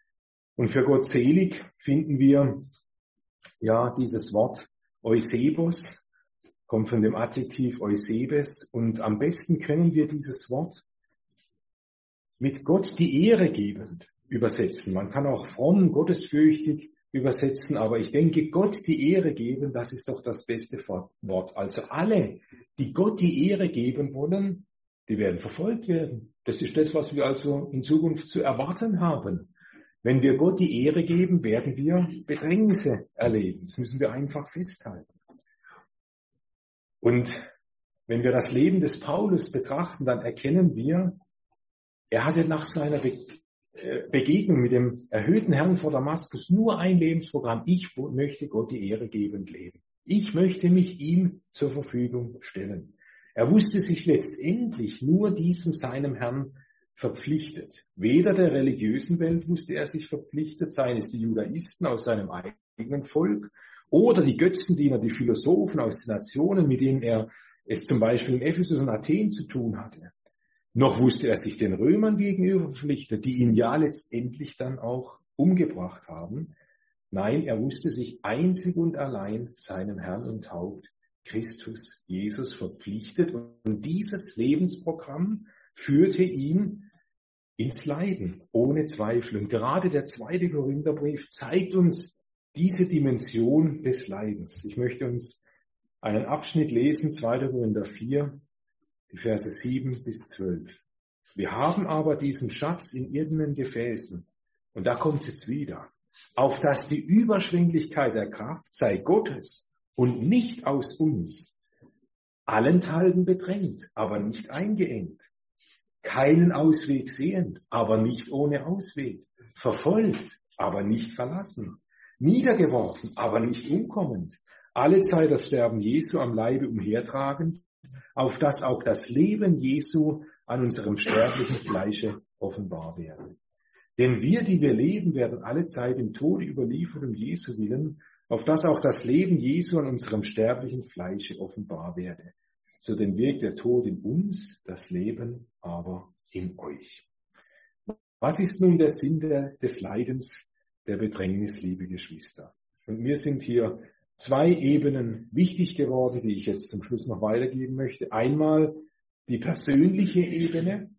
Und für Gott selig finden wir ja dieses Wort Eusebos, kommt von dem Adjektiv Eusebes, und am besten können wir dieses Wort mit Gott die Ehre gebend übersetzen. Man kann auch fromm, gottesfürchtig übersetzen, aber ich denke, Gott die Ehre geben, das ist doch das beste Wort. Also alle, die Gott die Ehre geben wollen, die werden verfolgt werden. Das ist das, was wir also in Zukunft zu erwarten haben. Wenn wir Gott die Ehre geben, werden wir Bedrängnisse erleben. Das müssen wir einfach festhalten. Und wenn wir das Leben des Paulus betrachten, dann erkennen wir, er hatte nach seiner Be- Begegnung mit dem erhöhten Herrn vor Damaskus nur ein Lebensprogramm. Ich möchte Gott die Ehre gebend leben. Ich möchte mich ihm zur Verfügung stellen. Er wusste sich letztendlich nur diesem seinem Herrn verpflichtet. Weder der religiösen Welt wusste er sich verpflichtet, seien es die Judaisten aus seinem eigenen Volk oder die Götzendiener, die Philosophen aus den Nationen, mit denen er es zum Beispiel in Ephesus und Athen zu tun hatte. Noch wusste er sich den Römern gegenüber verpflichtet, die ihn ja letztendlich dann auch umgebracht haben. Nein, er wusste sich einzig und allein seinem Herrn und Haupt, Christus Jesus, verpflichtet. Und dieses Lebensprogramm führte ihn ins Leiden, ohne Zweifel. Und gerade der zweite Korintherbrief zeigt uns diese Dimension des Leidens. Ich möchte uns einen Abschnitt lesen, zweiter Korinther vier, die Verse sieben bis zwölf. Wir haben aber diesen Schatz in irdenen Gefäßen, und da kommt es jetzt wieder, auf dass die Überschwänglichkeit der Kraft sei Gottes und nicht aus uns, allenthalben bedrängt, aber nicht eingeengt, keinen Ausweg sehend, aber nicht ohne Ausweg, verfolgt, aber nicht verlassen, niedergeworfen, aber nicht umkommend, alle Zeit das Sterben Jesu am Leibe umhertragend, auf dass auch das Leben Jesu an unserem sterblichen Fleische offenbar werde. Denn wir, die wir leben, werden alle Zeit im Tode überliefert um Jesu willen, auf dass auch das Leben Jesu an unserem sterblichen Fleische offenbar werde. So denn wirkt der Tod in uns, das Leben aber in euch. Was ist nun der Sinn der, des Leidens, der Bedrängnis, liebe Geschwister? Und mir sind hier zwei Ebenen wichtig geworden, die ich jetzt zum Schluss noch weitergeben möchte. Einmal die persönliche Ebene,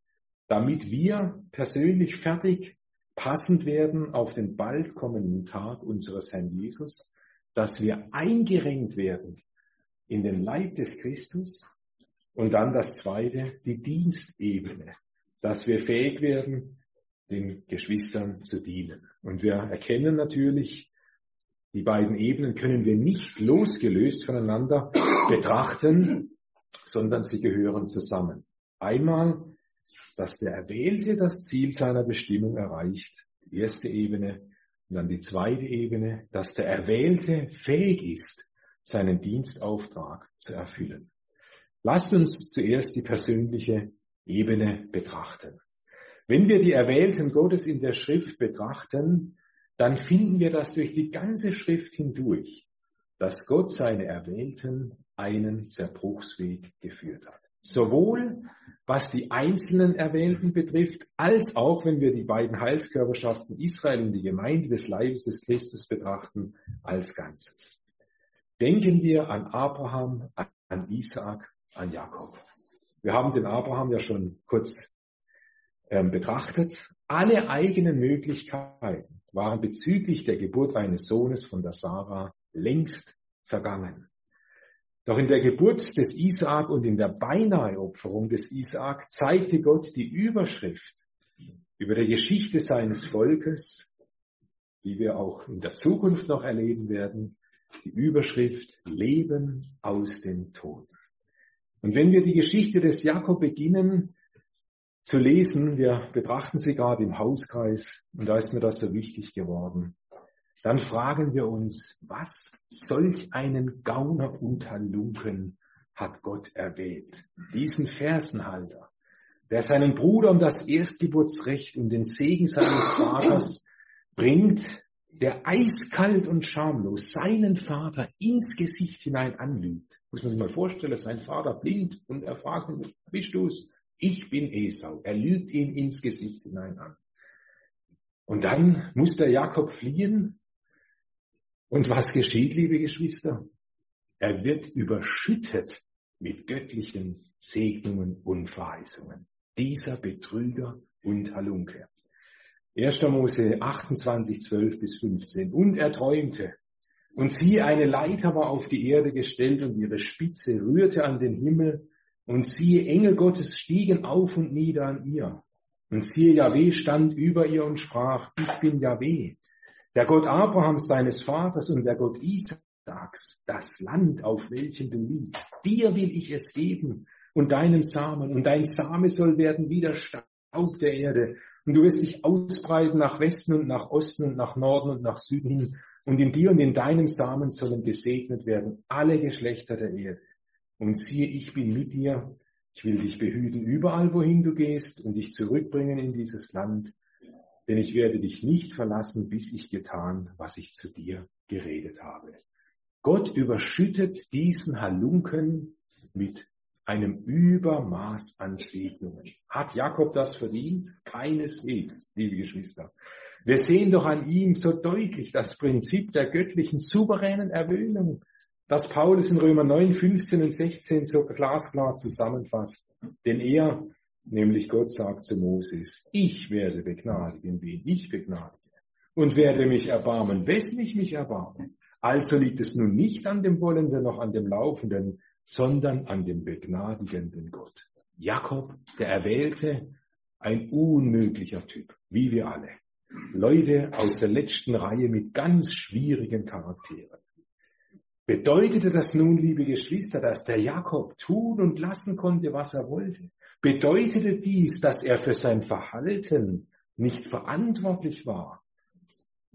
damit wir persönlich fertig, passend werden auf den bald kommenden Tag unseres Herrn Jesus, dass wir eingerenkt werden in den Leib des Christus. Und dann das Zweite, die Dienstebene, dass wir fähig werden, den Geschwistern zu dienen. Und wir erkennen natürlich, die beiden Ebenen können wir nicht losgelöst voneinander betrachten, sondern sie gehören zusammen. Einmal, dass der Erwählte das Ziel seiner Bestimmung erreicht, die erste Ebene, und dann die zweite Ebene, dass der Erwählte fähig ist, seinen Dienstauftrag zu erfüllen. Lasst uns zuerst die persönliche Ebene betrachten. Wenn wir die Erwählten Gottes in der Schrift betrachten, dann finden wir das durch die ganze Schrift hindurch, dass Gott seine Erwählten einen Zerbruchsweg geführt hat. Sowohl was die einzelnen Erwählten betrifft, als auch wenn wir die beiden Heilskörperschaften Israel und die Gemeinde des Leibes des Christus betrachten als Ganzes. Denken wir an Abraham, an Isaak, an Jakob. Wir haben den Abraham ja schon kurz ähm, betrachtet. Alle eigenen Möglichkeiten waren bezüglich der Geburt eines Sohnes von der Sarah längst vergangen. Doch in der Geburt des Isaak und in der Beinaheopferung des Isaak zeigte Gott die Überschrift über der Geschichte seines Volkes, die wir auch in der Zukunft noch erleben werden, die Überschrift Leben aus dem Tod. Und wenn wir die Geschichte des Jakob beginnen zu lesen, wir betrachten sie gerade im Hauskreis, und da ist mir das so wichtig geworden, dann fragen wir uns, was solch einen Gauner und Halunken hat Gott erwählt? Diesen Fersenhalter, der seinen Bruder um das Erstgeburtsrecht und den Segen seines Vaters bringt, der eiskalt und schamlos seinen Vater ins Gesicht hinein anlügt. Muss man sich mal vorstellen, sein Vater blind und er fragt ihn, bist du's? Ich bin Esau. Er lügt ihn ins Gesicht hinein an. Und dann muss der Jakob fliehen. Und was geschieht, liebe Geschwister? Er wird überschüttet mit göttlichen Segnungen und Verheißungen. Dieser Betrüger und Halunke. erster Mose achtundzwanzig, zwölf bis fünfzehn. Und er träumte. Und siehe, eine Leiter war auf die Erde gestellt und ihre Spitze rührte an den Himmel. Und siehe, Engel Gottes stiegen auf und nieder an ihr. Und siehe, Jahwe stand über ihr und sprach, ich bin Jahwe, der Gott Abrahams, deines Vaters, und der Gott Isaaks, das Land, auf welchem du liegst. Dir will ich es geben und deinem Samen. Und dein Same soll werden wie der Staub der Erde. Und du wirst dich ausbreiten nach Westen und nach Osten und nach Norden und nach Süden hin. Und in dir und in deinem Samen sollen gesegnet werden alle Geschlechter der Erde. Und siehe, ich bin mit dir, ich will dich behüten überall, wohin du gehst, und dich zurückbringen in dieses Land, denn ich werde dich nicht verlassen, bis ich getan, was ich zu dir geredet habe. Gott überschüttet diesen Halunken mit einem Übermaß an Segnungen. Hat Jakob das verdient? Keineswegs, liebe Geschwister. Wir sehen doch an ihm so deutlich das Prinzip der göttlichen souveränen Erwöhnung, das Paulus in Römer neun, fünfzehn und sechzehn so glasklar zusammenfasst. Denn er, nämlich Gott, sagt zu Moses, ich werde begnadigen, wen ich begnadige, und werde mich erbarmen, wessen ich mich erbarme. Also liegt es nun nicht an dem Wollenden noch an dem Laufenden, sondern an dem begnadigenden Gott. Jakob, der Erwählte, ein unmöglicher Typ, wie wir alle. Leute aus der letzten Reihe mit ganz schwierigen Charakteren. Bedeutete das nun, liebe Geschwister, dass der Jakob tun und lassen konnte, was er wollte? Bedeutete dies, dass er für sein Verhalten nicht verantwortlich war?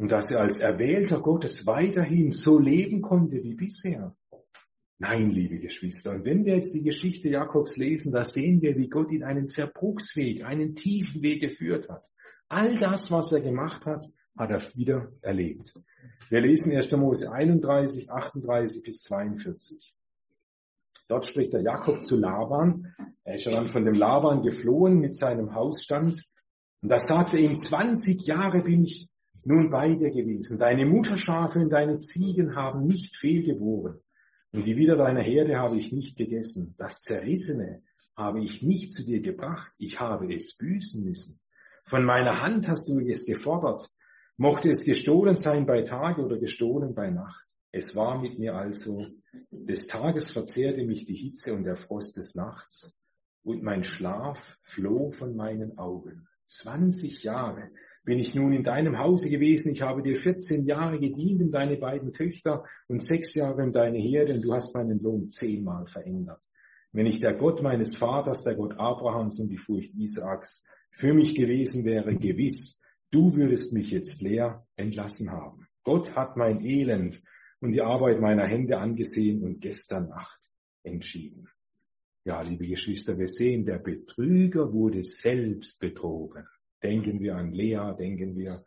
und dass er als Erwählter Gottes weiterhin so leben konnte wie bisher. Nein, liebe Geschwister, und wenn wir jetzt die Geschichte Jakobs lesen, da sehen wir, wie Gott ihn einen Zerbruchsweg, einen tiefen Weg geführt hat. All das, was er gemacht hat, hat er wieder erlebt. Wir lesen erster Mose einunddreißig, achtunddreißig bis zweiundvierzig. Dort spricht der Jakob zu Laban. Er ist ja dann von dem Laban geflohen mit seinem Hausstand. Und da sagte er ihm, zwanzig Jahre bin ich nun bei dir gewesen. Deine Mutterschafe und deine Ziegen haben nicht fehlgeboren. Und die Widder deiner Herde habe ich nicht gegessen. Das Zerrissene habe ich nicht zu dir gebracht. Ich habe es büßen müssen. Von meiner Hand hast du es gefordert. Mochte es gestohlen sein bei Tage oder gestohlen bei Nacht. Es war mit mir also. Des Tages verzehrte mich die Hitze und der Frost des Nachts. Und mein Schlaf floh von meinen Augen. Zwanzig Jahre bin ich nun in deinem Hause gewesen. Ich habe dir vierzehn Jahre gedient um deine beiden Töchter und sechs Jahre um deine Herde, und du hast meinen Lohn zehnmal verändert. Wenn nicht der Gott meines Vaters, der Gott Abrahams und die Furcht Isaaks für mich gewesen wäre, gewiss, du würdest mich jetzt leer entlassen haben. Gott hat mein Elend und die Arbeit meiner Hände angesehen und gestern Nacht entschieden. Ja, liebe Geschwister, wir sehen, der Betrüger wurde selbst betrogen. Denken wir an Lea, denken wir,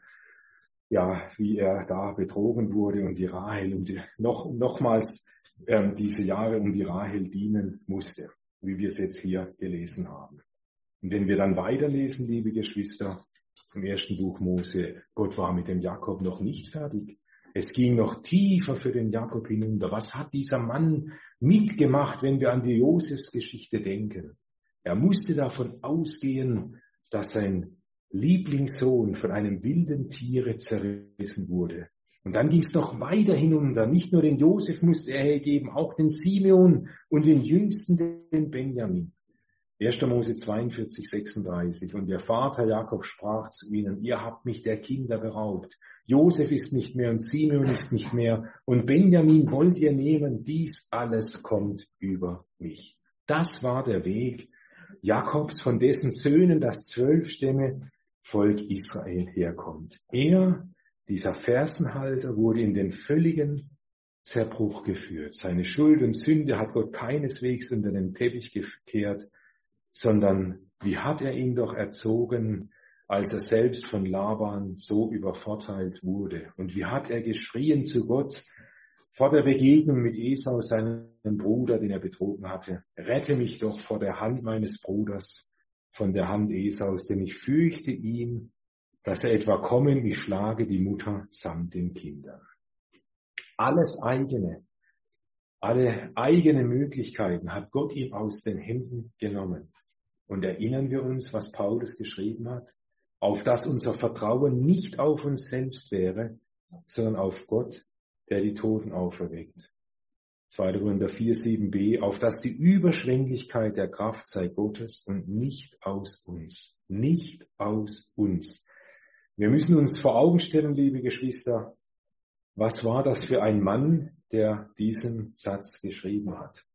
ja, wie er da betrogen wurde und die Rahel und die, noch, nochmals ähm, diese Jahre um die Rahel dienen musste, wie wir es jetzt hier gelesen haben. Und wenn wir dann weiterlesen, liebe Geschwister, im ersten Buch Mose, Gott war mit dem Jakob noch nicht fertig. Es ging noch tiefer für den Jakob hinunter. Was hat dieser Mann mitgemacht, wenn wir an die Josefsgeschichte denken? Er musste davon ausgehen, dass sein Lieblingssohn von einem wilden Tiere zerrissen wurde. Und dann ging es noch weiter hinunter. Nicht nur den Josef musste er hergeben, auch den Simeon und den Jüngsten, den Benjamin. erster Mose zweiundvierzig, sechsunddreißig. Und ihr Vater Jakob sprach zu ihnen, ihr habt mich der Kinder beraubt. Josef ist nicht mehr und Simeon ist nicht mehr und Benjamin wollt ihr nehmen. Dies alles kommt über mich. Das war der Weg Jakobs, von dessen Söhnen das Zwölfstämme Volk Israel herkommt. Er, dieser Fersenhalter, wurde in den völligen Zerbruch geführt. Seine Schuld und Sünde hat Gott keineswegs unter den Teppich gekehrt, sondern wie hat er ihn doch erzogen, als er selbst von Laban so übervorteilt wurde? Und wie hat er geschrien zu Gott vor der Begegnung mit Esau, seinem Bruder, den er betrogen hatte? Rette mich doch vor der Hand meines Bruders, von der Hand Esaus, denn ich fürchte ihn, dass er etwa komme, mich schlage die Mutter samt den Kindern. Alles eigene, alle eigene Möglichkeiten hat Gott ihm aus den Händen genommen. Und erinnern wir uns, was Paulus geschrieben hat, auf dass unser Vertrauen nicht auf uns selbst wäre, sondern auf Gott, der die Toten auferweckt. zweiter Korinther vier, sieben b, auf dass die Überschwänglichkeit der Kraft sei Gottes und nicht aus uns. Nicht aus uns. Wir müssen uns vor Augen stellen, liebe Geschwister, was war das für ein Mann, der diesen Satz geschrieben hat?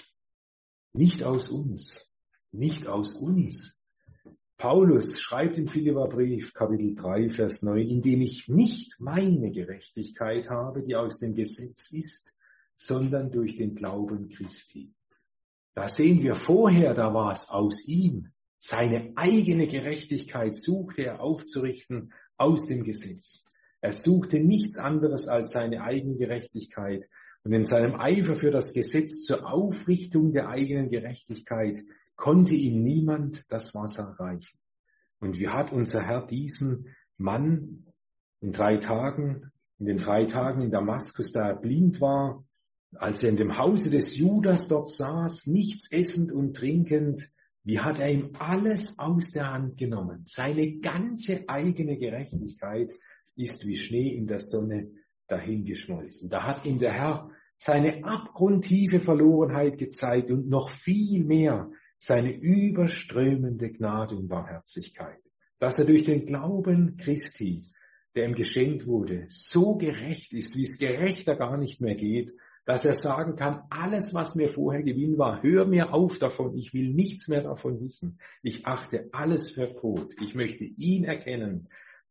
Nicht aus uns. Nicht aus uns. Paulus schreibt im Philipperbrief, Kapitel drei, Vers neun, indem ich nicht meine Gerechtigkeit habe, die aus dem Gesetz ist, sondern durch den Glauben Christi. Da sehen wir vorher, da war es aus ihm. Seine eigene Gerechtigkeit suchte er aufzurichten aus dem Gesetz. Er suchte nichts anderes als seine eigene Gerechtigkeit. Und in seinem Eifer für das Gesetz zur Aufrichtung der eigenen Gerechtigkeit konnte ihm niemand das Wasser reichen. Und wie hat unser Herr diesen Mann in drei Tagen, in den drei Tagen in Damaskus, da er blind war, als er in dem Hause des Judas dort saß, nichts essend und trinkend, wie hat er ihm alles aus der Hand genommen? Seine ganze eigene Gerechtigkeit ist wie Schnee in der Sonne dahingeschmolzen. Da hat ihm der Herr seine abgrundtiefe Verlorenheit gezeigt und noch viel mehr seine überströmende Gnade und Barmherzigkeit. Dass er durch den Glauben Christi, der ihm geschenkt wurde, so gerecht ist, wie es gerechter gar nicht mehr geht, dass er sagen kann, alles, was mir vorher Gewinn war, hör mir auf davon, ich will nichts mehr davon wissen. Ich achte alles für tot. Ich möchte ihn erkennen,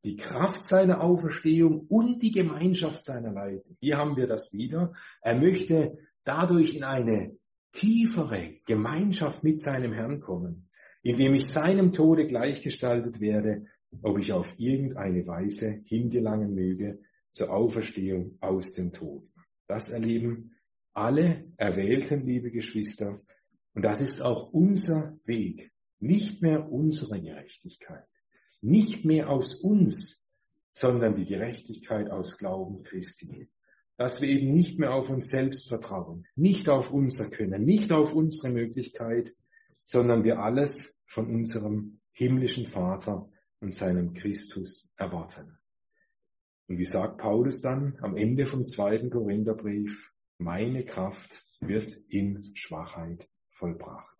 die Kraft seiner Auferstehung und die Gemeinschaft seiner Leiden. Hier haben wir das wieder. Er möchte dadurch in eine tiefere Gemeinschaft mit seinem Herrn kommen, indem ich seinem Tode gleichgestaltet werde, ob ich auf irgendeine Weise hingelangen möge zur Auferstehung aus dem Tod. Das erleben alle Erwählten, liebe Geschwister, und das ist auch unser Weg, nicht mehr unsere Gerechtigkeit, nicht mehr aus uns, sondern die Gerechtigkeit aus Glauben Christi. Dass wir eben nicht mehr auf uns selbst vertrauen, nicht auf unser Können, nicht auf unsere Möglichkeit, sondern wir alles von unserem himmlischen Vater und seinem Christus erwarten. Und wie sagt Paulus dann am Ende vom zweiten Korintherbrief, meine Kraft wird in Schwachheit vollbracht.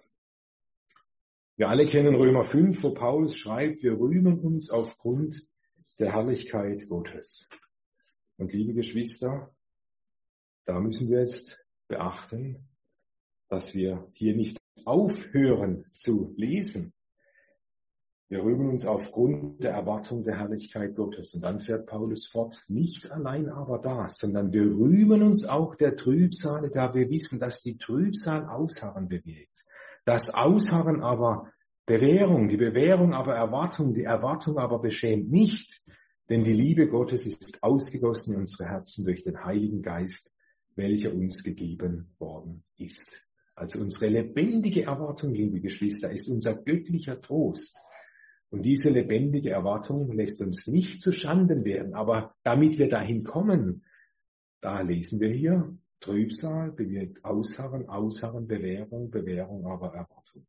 Wir alle kennen Römer fünf, wo Paulus schreibt, wir rühmen uns aufgrund der Herrlichkeit Gottes. Und liebe Geschwister, da müssen wir jetzt beachten, dass wir hier nicht aufhören zu lesen. Wir rühmen uns aufgrund der Erwartung der Herrlichkeit Gottes. Und dann fährt Paulus fort, nicht allein aber das, sondern wir rühmen uns auch der Trübsale, da wir wissen, dass die Trübsal Ausharren bewirkt. Das Ausharren aber Bewährung, die Bewährung aber Erwartung, die Erwartung aber beschämt nicht. Denn die Liebe Gottes ist ausgegossen in unsere Herzen durch den Heiligen Geist, welcher uns gegeben worden ist. Also unsere lebendige Erwartung, liebe Geschwister, ist unser göttlicher Trost. Und diese lebendige Erwartung lässt uns nicht zu Schanden werden. Aber damit wir dahin kommen, da lesen wir hier, Trübsal bewirkt Ausharren, Ausharren, Bewährung, Bewährung, aber Erwartung.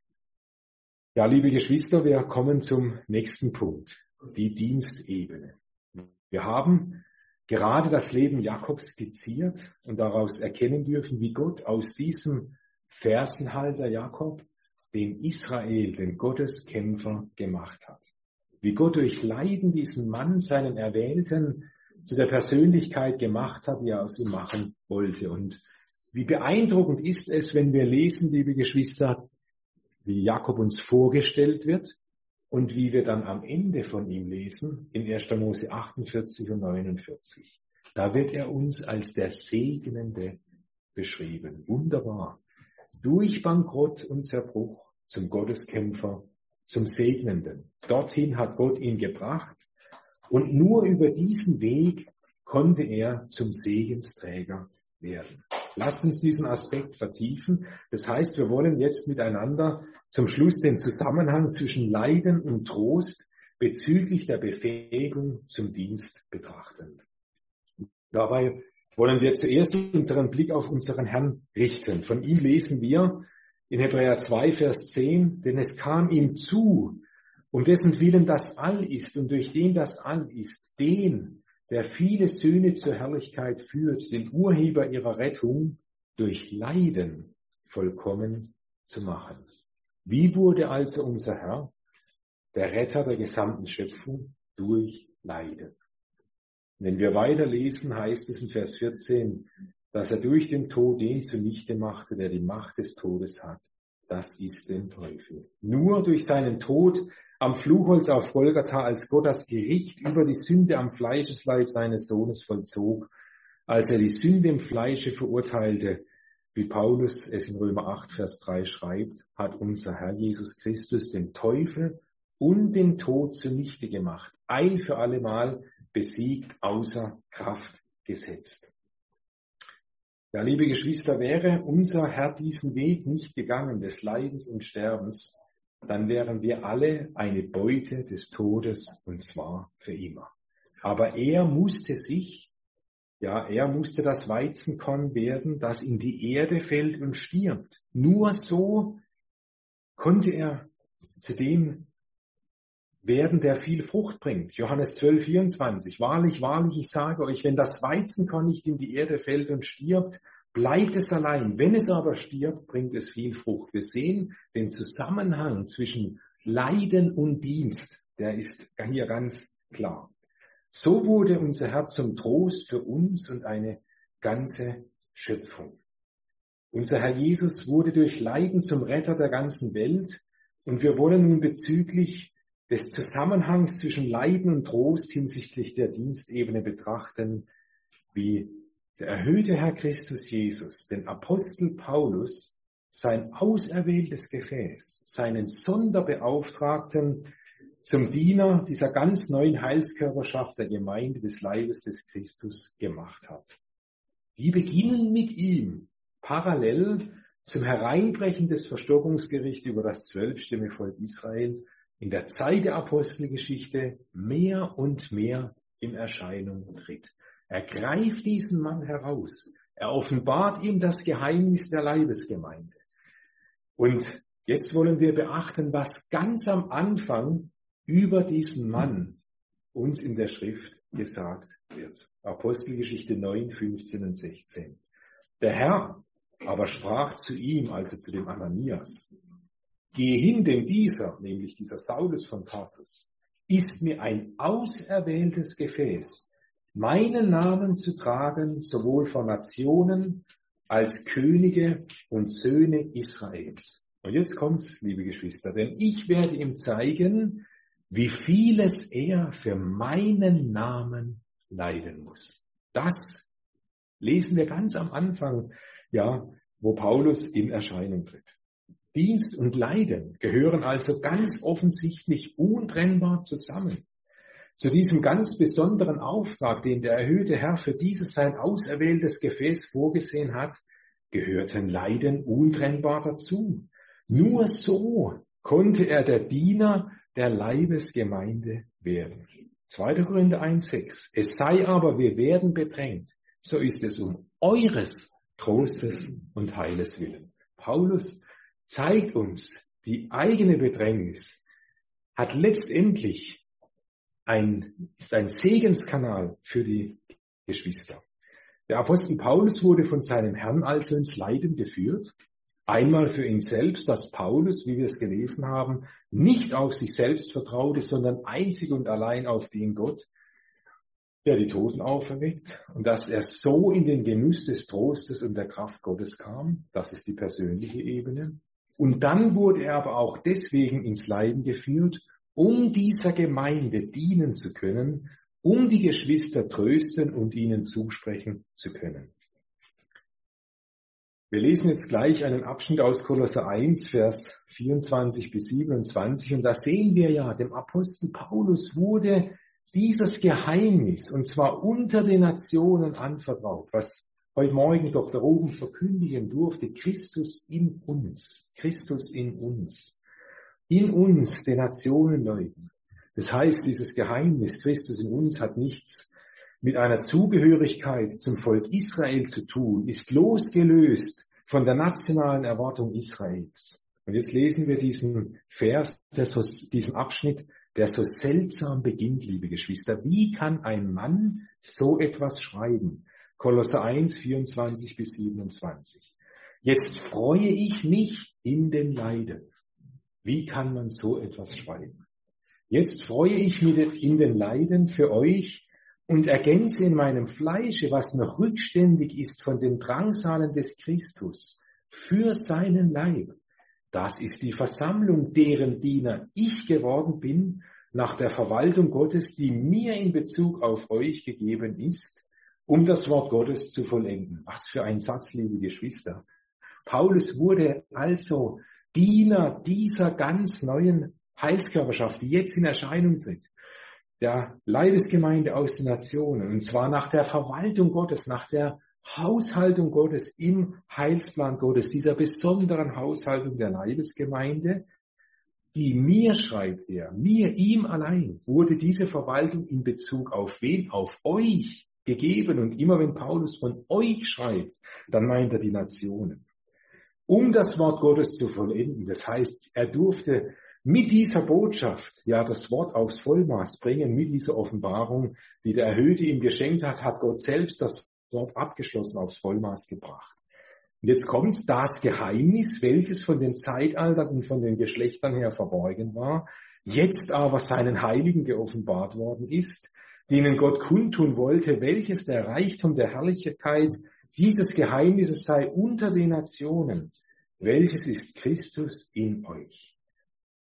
Ja, liebe Geschwister, wir kommen zum nächsten Punkt, die Dienstebene. Wir haben gerade das Leben Jakobs skizziert und daraus erkennen dürfen, wie Gott aus diesem Fersenhalter Jakob den Israel, den Gotteskämpfer gemacht hat. Wie Gott durch Leiden diesen Mann, seinen Erwählten, zu der Persönlichkeit gemacht hat, die er aus ihm machen wollte. Und wie beeindruckend ist es, wenn wir lesen, liebe Geschwister, wie Jakob uns vorgestellt wird und wie wir dann am Ende von ihm lesen, in erster Mose achtundvierzig und neunundvierzig. Da wird er uns als der Segnende beschrieben. Wunderbar. Durch Bankrott und Zerbruch zum Gotteskämpfer, zum Segnenden. Dorthin hat Gott ihn gebracht und nur über diesen Weg konnte er zum Segensträger werden. Lasst uns diesen Aspekt vertiefen. Das heißt, wir wollen jetzt miteinander zum Schluss den Zusammenhang zwischen Leiden und Trost bezüglich der Befähigung zum Dienst betrachten. Dabei wollen wir zuerst unseren Blick auf unseren Herrn richten. Von ihm lesen wir in Hebräer zwei, Vers zehn, denn es kam ihm zu, um dessen Willen das All ist und durch den das All ist, den, der viele Söhne zur Herrlichkeit führt, den Urheber ihrer Rettung durch Leiden vollkommen zu machen. Wie wurde also unser Herr, der Retter der gesamten Schöpfung, durch Leiden? Wenn wir weiterlesen, heißt es in Vers vierzehn, dass er durch den Tod den zunichte machte, der die Macht des Todes hat. Das ist den Teufel. Nur durch seinen Tod am Fluchholz auf Golgatha, als Gott das Gericht über die Sünde am Fleischesleib seines Sohnes vollzog, als er die Sünde im Fleische verurteilte, wie Paulus es in Römer acht, Vers drei schreibt, hat unser Herr Jesus Christus den Teufel und den Tod zunichte gemacht, ein für allemal besiegt, außer Kraft gesetzt. Ja, liebe Geschwister, wäre unser Herr diesen Weg nicht gegangen, des Leidens und Sterbens, dann wären wir alle eine Beute des Todes, und zwar für immer. Aber er musste sich, ja, er musste das Weizenkorn werden, das in die Erde fällt und stirbt. Nur so konnte er zu dem werden, der viel Frucht bringt. Johannes zwölf, vierundzwanzig. Wahrlich, wahrlich, ich sage euch, wenn das Weizenkorn nicht in die Erde fällt und stirbt, bleibt es allein. Wenn es aber stirbt, bringt es viel Frucht. Wir sehen den Zusammenhang zwischen Leiden und Dienst. Der ist hier ganz klar. So wurde unser Herr zum Trost für uns und eine ganze Schöpfung. Unser Herr Jesus wurde durch Leiden zum Retter der ganzen Welt. Und wir wollen nun bezüglich des Zusammenhangs zwischen Leiden und Trost hinsichtlich der Dienstebene betrachten, wie der erhöhte Herr Christus Jesus, den Apostel Paulus, sein auserwähltes Gefäß, seinen Sonderbeauftragten zum Diener dieser ganz neuen Heilskörperschaft der Gemeinde des Leibes des Christus gemacht hat. Die beginnen mit ihm parallel zum Hereinbrechen des Verstockungsgerichts über das zwölfstämmige Volk Israel in der Zeit der Apostelgeschichte mehr und mehr in Erscheinung tritt. Er greift diesen Mann heraus. Er offenbart ihm das Geheimnis der Leibesgemeinde. Und jetzt wollen wir beachten, was ganz am Anfang über diesen Mann uns in der Schrift gesagt wird. Apostelgeschichte neun, fünfzehn und sechzehn. Der Herr aber sprach zu ihm, also zu dem Ananias: Geh hin, denn dieser, nämlich dieser Saulus von Tarsus, ist mir ein auserwähltes Gefäß, meinen Namen zu tragen, sowohl vor Nationen als Könige und Söhne Israels. Und jetzt kommt's, liebe Geschwister, denn ich werde ihm zeigen, wie vieles er für meinen Namen leiden muss. Das lesen wir ganz am Anfang, ja, wo Paulus in Erscheinung tritt. Dienst und Leiden gehören also ganz offensichtlich untrennbar zusammen. Zu diesem ganz besonderen Auftrag, den der erhöhte Herr für dieses sein auserwähltes Gefäß vorgesehen hat, gehörten Leiden untrennbar dazu. Nur so konnte er der Diener der Leibesgemeinde werden. zweiter Korinther eins, sechs. Es sei aber, wir werden bedrängt, so ist es um eures Trostes und Heiles willen. Paulus zeigt uns, die eigene Bedrängnis hat letztendlich ein, ist ein Segenskanal für die Geschwister. Der Apostel Paulus wurde von seinem Herrn also ins Leiden geführt. Einmal für ihn selbst, dass Paulus, wie wir es gelesen haben, nicht auf sich selbst vertraute, sondern einzig und allein auf den Gott, der die Toten auferweckt, und dass er so in den Genuss des Trostes und der Kraft Gottes kam. Das ist die persönliche Ebene. Und dann wurde er aber auch deswegen ins Leiden geführt, um dieser Gemeinde dienen zu können, um die Geschwister trösten und ihnen zusprechen zu können. Wir lesen jetzt gleich einen Abschnitt aus Kolosser eins, Vers vierundzwanzig bis siebenundzwanzig. Und da sehen wir ja, dem Apostel Paulus wurde dieses Geheimnis, und zwar unter den Nationen anvertraut, was heute Morgen Doktor Ruben verkündigen durfte: Christus in uns, Christus in uns, in uns, den Nationenleuten. Das heißt, dieses Geheimnis Christus in uns hat nichts mit einer Zugehörigkeit zum Volk Israel zu tun, ist losgelöst von der nationalen Erwartung Israels. Und jetzt lesen wir diesen Vers, der so, diesen Abschnitt, der so seltsam beginnt, liebe Geschwister. Wie kann ein Mann so etwas schreiben? Kolosser eins, vierundzwanzig bis siebenundzwanzig. Jetzt freue ich mich in den Leiden. Wie kann man so etwas schreiben? Jetzt freue ich mich in den Leiden für euch und ergänze in meinem Fleische, was noch rückständig ist von den Drangsalen des Christus, für seinen Leib. Das ist die Versammlung, deren Diener ich geworden bin, nach der Verwaltung Gottes, die mir in Bezug auf euch gegeben ist, um das Wort Gottes zu vollenden. Was für ein Satz, liebe Geschwister. Paulus wurde also Diener dieser ganz neuen Heilskörperschaft, die jetzt in Erscheinung tritt, der Leibesgemeinde aus den Nationen, und zwar nach der Verwaltung Gottes, nach der Haushaltung Gottes im Heilsplan Gottes, dieser besonderen Haushaltung der Leibesgemeinde, die mir, schreibt er, mir, ihm allein, wurde diese Verwaltung in Bezug auf wen? Auf euch gegeben. Und immer wenn Paulus von euch schreibt, dann meint er die Nationen. Um das Wort Gottes zu vollenden. Das heißt, er durfte mit dieser Botschaft, ja, das Wort aufs Vollmaß bringen, mit dieser Offenbarung, die der Erhöhte ihm geschenkt hat, hat Gott selbst das Wort abgeschlossen aufs Vollmaß gebracht. Und jetzt kommt das Geheimnis, welches von den Zeitaltern und von den Geschlechtern her verborgen war, jetzt aber seinen Heiligen geoffenbart worden ist, denen Gott kundtun wollte, welches der Reichtum der Herrlichkeit dieses Geheimnisses sei unter den Nationen, welches ist Christus in euch.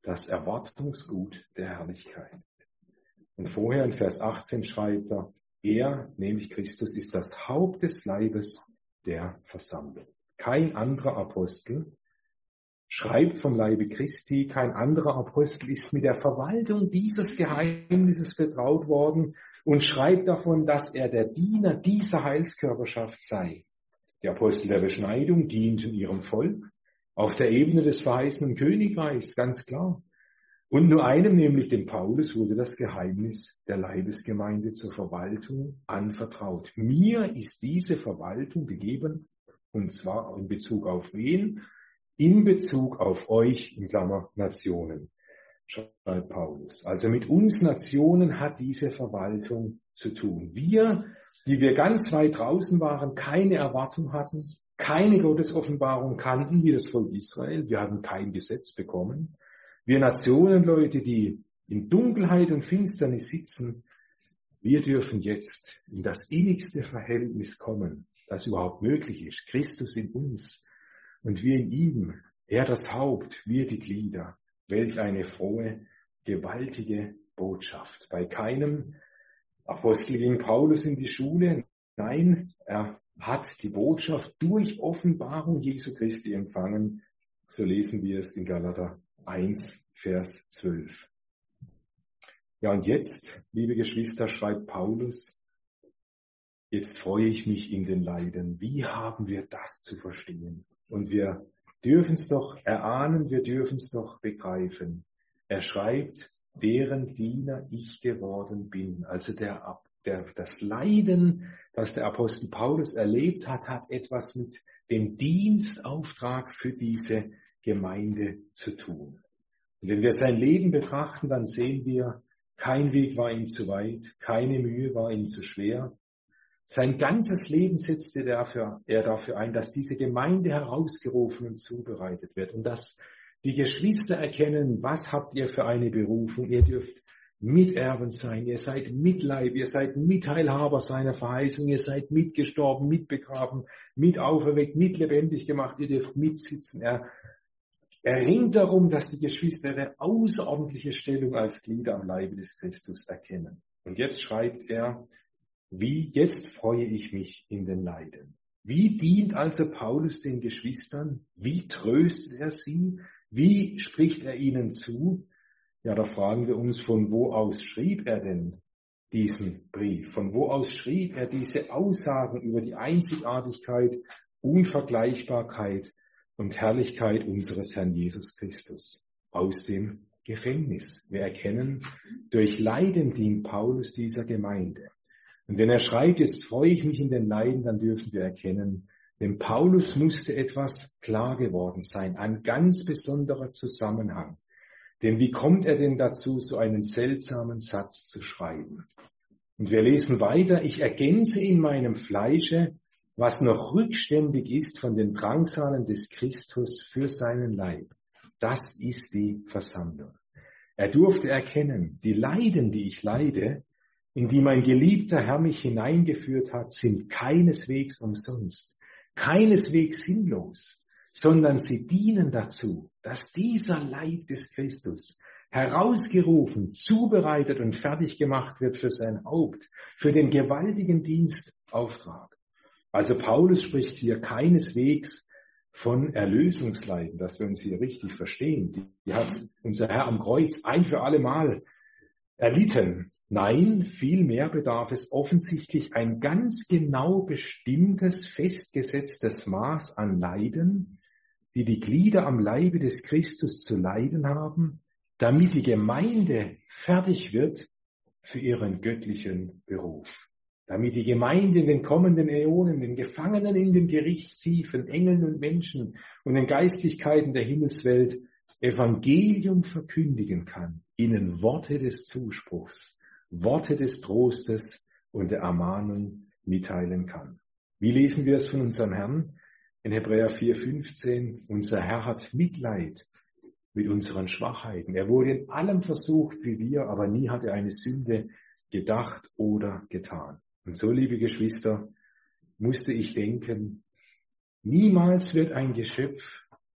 das Erwartungsgut der Herrlichkeit. Und vorher in Vers achtzehn schreibt er, er, nämlich Christus, ist das Haupt des Leibes der Versammlung. Kein anderer Apostel schreibt vom Leibe Christi, kein anderer Apostel ist mit der Verwaltung dieses Geheimnisses betraut worden und schreibt davon, dass er der Diener dieser Heilskörperschaft sei. Die Apostel der Beschneidung dienten ihrem Volk auf der Ebene des verheißenen Königreichs, ganz klar. Und nur einem, nämlich dem Paulus, wurde das Geheimnis der Leibesgemeinde zur Verwaltung anvertraut. Mir ist diese Verwaltung gegeben, und zwar in Bezug auf wen? In Bezug auf euch, in Klammer Nationen, schreibt Paulus. Also mit uns Nationen hat diese Verwaltung zu tun. Wir, die wir ganz weit draußen waren, keine Erwartung hatten, keine Gottesoffenbarung kannten, wie das Volk Israel, wir hatten kein Gesetz bekommen. Wir Nationenleute, die in Dunkelheit und Finsternis sitzen, wir dürfen jetzt in das innigste Verhältnis kommen, das überhaupt möglich ist. Christus in uns und wir in ihm. Er das Haupt, wir die Glieder. Welch eine frohe, gewaltige Botschaft. Bei keinem Apostel ging Paulus in die Schule. Nein, er hat die Botschaft durch Offenbarung Jesu Christi empfangen. So lesen wir es in Galater eins, Vers zwölf. Ja, und jetzt, liebe Geschwister, schreibt Paulus, jetzt freue ich mich in den Leiden. Wie haben wir das zu verstehen? Und wir dürfen es doch erahnen, wir dürfen es doch begreifen. Er schreibt, deren Diener ich geworden bin. Also der, der, das Leiden, das der Apostel Paulus erlebt hat, hat etwas mit dem Dienstauftrag für diese Gemeinde zu tun. Und wenn wir sein Leben betrachten, dann sehen wir, kein Weg war ihm zu weit, keine Mühe war ihm zu schwer. Sein ganzes Leben setzte er dafür, er dafür ein, dass diese Gemeinde herausgerufen und zubereitet wird und dass die Geschwister erkennen, was habt ihr für eine Berufung. Ihr dürft Miterben sein, ihr seid Mitleib, ihr seid Mitteilhaber seiner Verheißung, ihr seid mitgestorben, mitbegraben, mit auferweckt, mit lebendig gemacht, ihr dürft mitsitzen. Er, er ringt darum, dass die Geschwister ihre außerordentliche Stellung als Glieder am Leibe des Christus erkennen. Und jetzt schreibt er, wie jetzt freue ich mich in den Leiden. Wie dient also Paulus den Geschwistern? Wie tröstet er sie? Wie spricht er ihnen zu? Ja, da fragen wir uns, von wo aus schrieb er denn diesen Brief? Von wo aus schrieb er diese Aussagen über die Einzigartigkeit, Unvergleichbarkeit und Herrlichkeit unseres Herrn Jesus Christus? Aus dem Gefängnis. Wir erkennen, durch Leiden dient Paulus dieser Gemeinde. Und wenn er schreibt, jetzt freue ich mich in den Leiden, dann dürfen wir erkennen, dem Paulus musste etwas klar geworden sein, ein ganz besonderer Zusammenhang. Denn wie kommt er denn dazu, so einen seltsamen Satz zu schreiben? Und wir lesen weiter, ich ergänze in meinem Fleische, was noch rückständig ist von den Drangsalen des Christus für seinen Leib. Das ist die Versammlung. Er durfte erkennen, die Leiden, die ich leide, in die mein geliebter Herr mich hineingeführt hat, sind keineswegs umsonst, keineswegs sinnlos, sondern sie dienen dazu, dass dieser Leib des Christus herausgerufen, zubereitet und fertig gemacht wird für sein Haupt, für den gewaltigen Dienstauftrag. Also Paulus spricht hier keineswegs von Erlösungsleiden, dass wir uns hier richtig verstehen. Die hat unser Herr am Kreuz ein für alle Mal erlitten. Nein, vielmehr bedarf es offensichtlich ein ganz genau bestimmtes, festgesetztes Maß an Leiden, die die Glieder am Leibe des Christus zu leiden haben, damit die Gemeinde fertig wird für ihren göttlichen Beruf. Damit die Gemeinde in den kommenden Äonen, den Gefangenen in den Gerichtstiefen, Engeln und Menschen und den Geistlichkeiten der Himmelswelt Evangelium verkündigen kann, ihnen Worte des Zuspruchs, Worte des Trostes und der Ermahnung mitteilen kann. Wie lesen wir es von unserem Herrn? In Hebräer vier fünfzehn, unser Herr hat Mitleid mit unseren Schwachheiten. Er wurde in allem versucht wie wir, aber nie hat er eine Sünde gedacht oder getan. Und so, liebe Geschwister, musste ich denken, niemals wird ein Geschöpf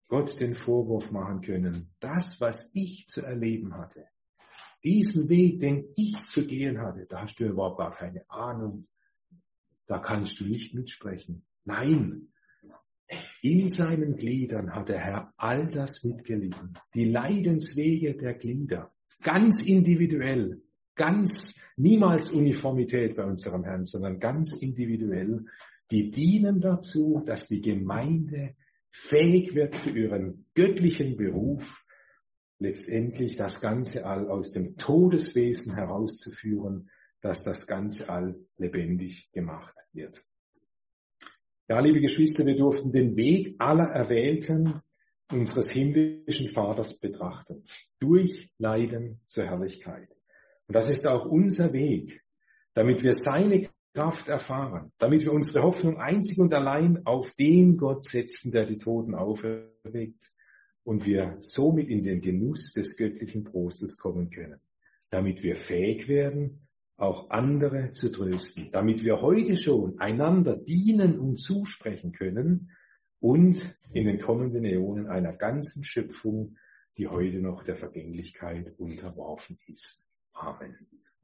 Gott den Vorwurf machen können, das, was ich zu erleben hatte, diesen Weg, den ich zu gehen hatte, da hast du überhaupt gar keine Ahnung, da kannst du nicht mitsprechen. Nein, in seinen Gliedern hat der Herr all das mitgelitten. Die Leidenswege der Glieder, ganz individuell, ganz niemals Uniformität bei unserem Herrn, sondern ganz individuell, die dienen dazu, dass die Gemeinde fähig wird für ihren göttlichen Beruf, letztendlich das ganze All aus dem Todeswesen herauszuführen, dass das ganze All lebendig gemacht wird. Ja, liebe Geschwister, wir durften den Weg aller Erwählten unseres himmlischen Vaters betrachten, durch Leiden zur Herrlichkeit. Und das ist auch unser Weg, damit wir seine Kraft erfahren, damit wir unsere Hoffnung einzig und allein auf den Gott setzen, der die Toten auferweckt, und wir somit in den Genuss des göttlichen Trostes kommen können, damit wir fähig werden, auch andere zu trösten, damit wir heute schon einander dienen und zusprechen können und in den kommenden Äonen einer ganzen Schöpfung, die heute noch der Vergänglichkeit unterworfen ist. Amen.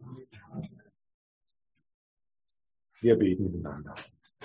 Wir beten miteinander.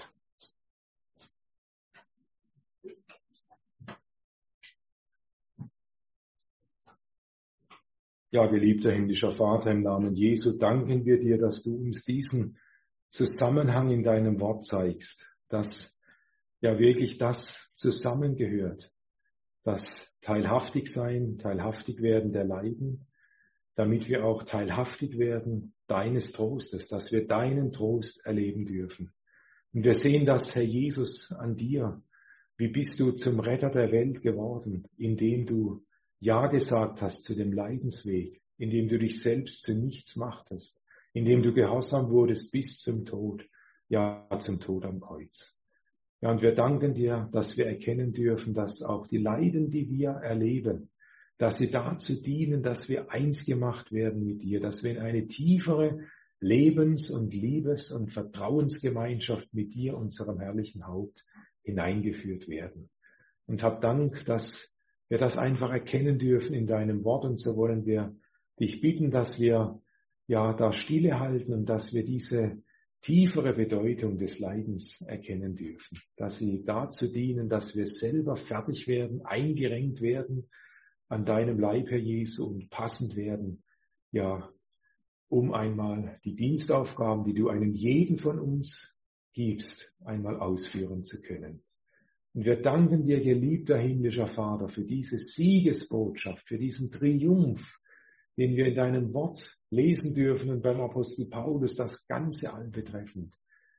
Ja, geliebter himmlischer Vater, im Namen Jesu danken wir dir, dass du uns diesen Zusammenhang in deinem Wort zeigst, dass ja wirklich das zusammengehört, das teilhaftig sein, teilhaftig werden der Leiden, damit wir auch teilhaftig werden deines Trostes, dass wir deinen Trost erleben dürfen. Und wir sehen das, Herr Jesus, an dir. Wie bist du zum Retter der Welt geworden, indem du Ja gesagt hast zu dem Leidensweg, indem du dich selbst zu nichts machtest, indem du gehorsam wurdest bis zum Tod, ja zum Tod am Kreuz. Ja, und wir danken dir, dass wir erkennen dürfen, dass auch die Leiden, die wir erleben, dass sie dazu dienen, dass wir eins gemacht werden mit dir, dass wir in eine tiefere Lebens- und Liebes- und Vertrauensgemeinschaft mit dir, unserem herrlichen Haupt, hineingeführt werden. Und hab Dank, dass wir das einfach erkennen dürfen in deinem Wort, und so wollen wir dich bitten, dass wir ja da Stille halten und dass wir diese tiefere Bedeutung des Leidens erkennen dürfen, dass sie dazu dienen, dass wir selber fertig werden, eingerenkt werden an deinem Leib, Herr Jesu, und passend werden, ja, um einmal die Dienstaufgaben, die du einem jeden von uns gibst, einmal ausführen zu können. Und wir danken dir, geliebter himmlischer Vater, für diese Siegesbotschaft, für diesen Triumph, den wir in deinem Wort lesen dürfen und beim Apostel Paulus das ganze All betreffend.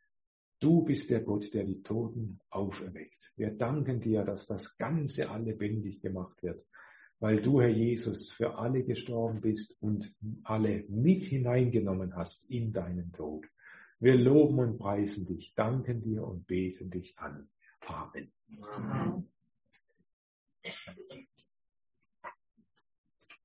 Du bist der Gott, der die Toten auferweckt. Wir danken dir, dass das ganze All lebendig gemacht wird, weil du, Herr Jesus, für alle gestorben bist und alle mit hineingenommen hast in deinen Tod. Wir loben und preisen dich, danken dir und beten dich an. Amen. Amen.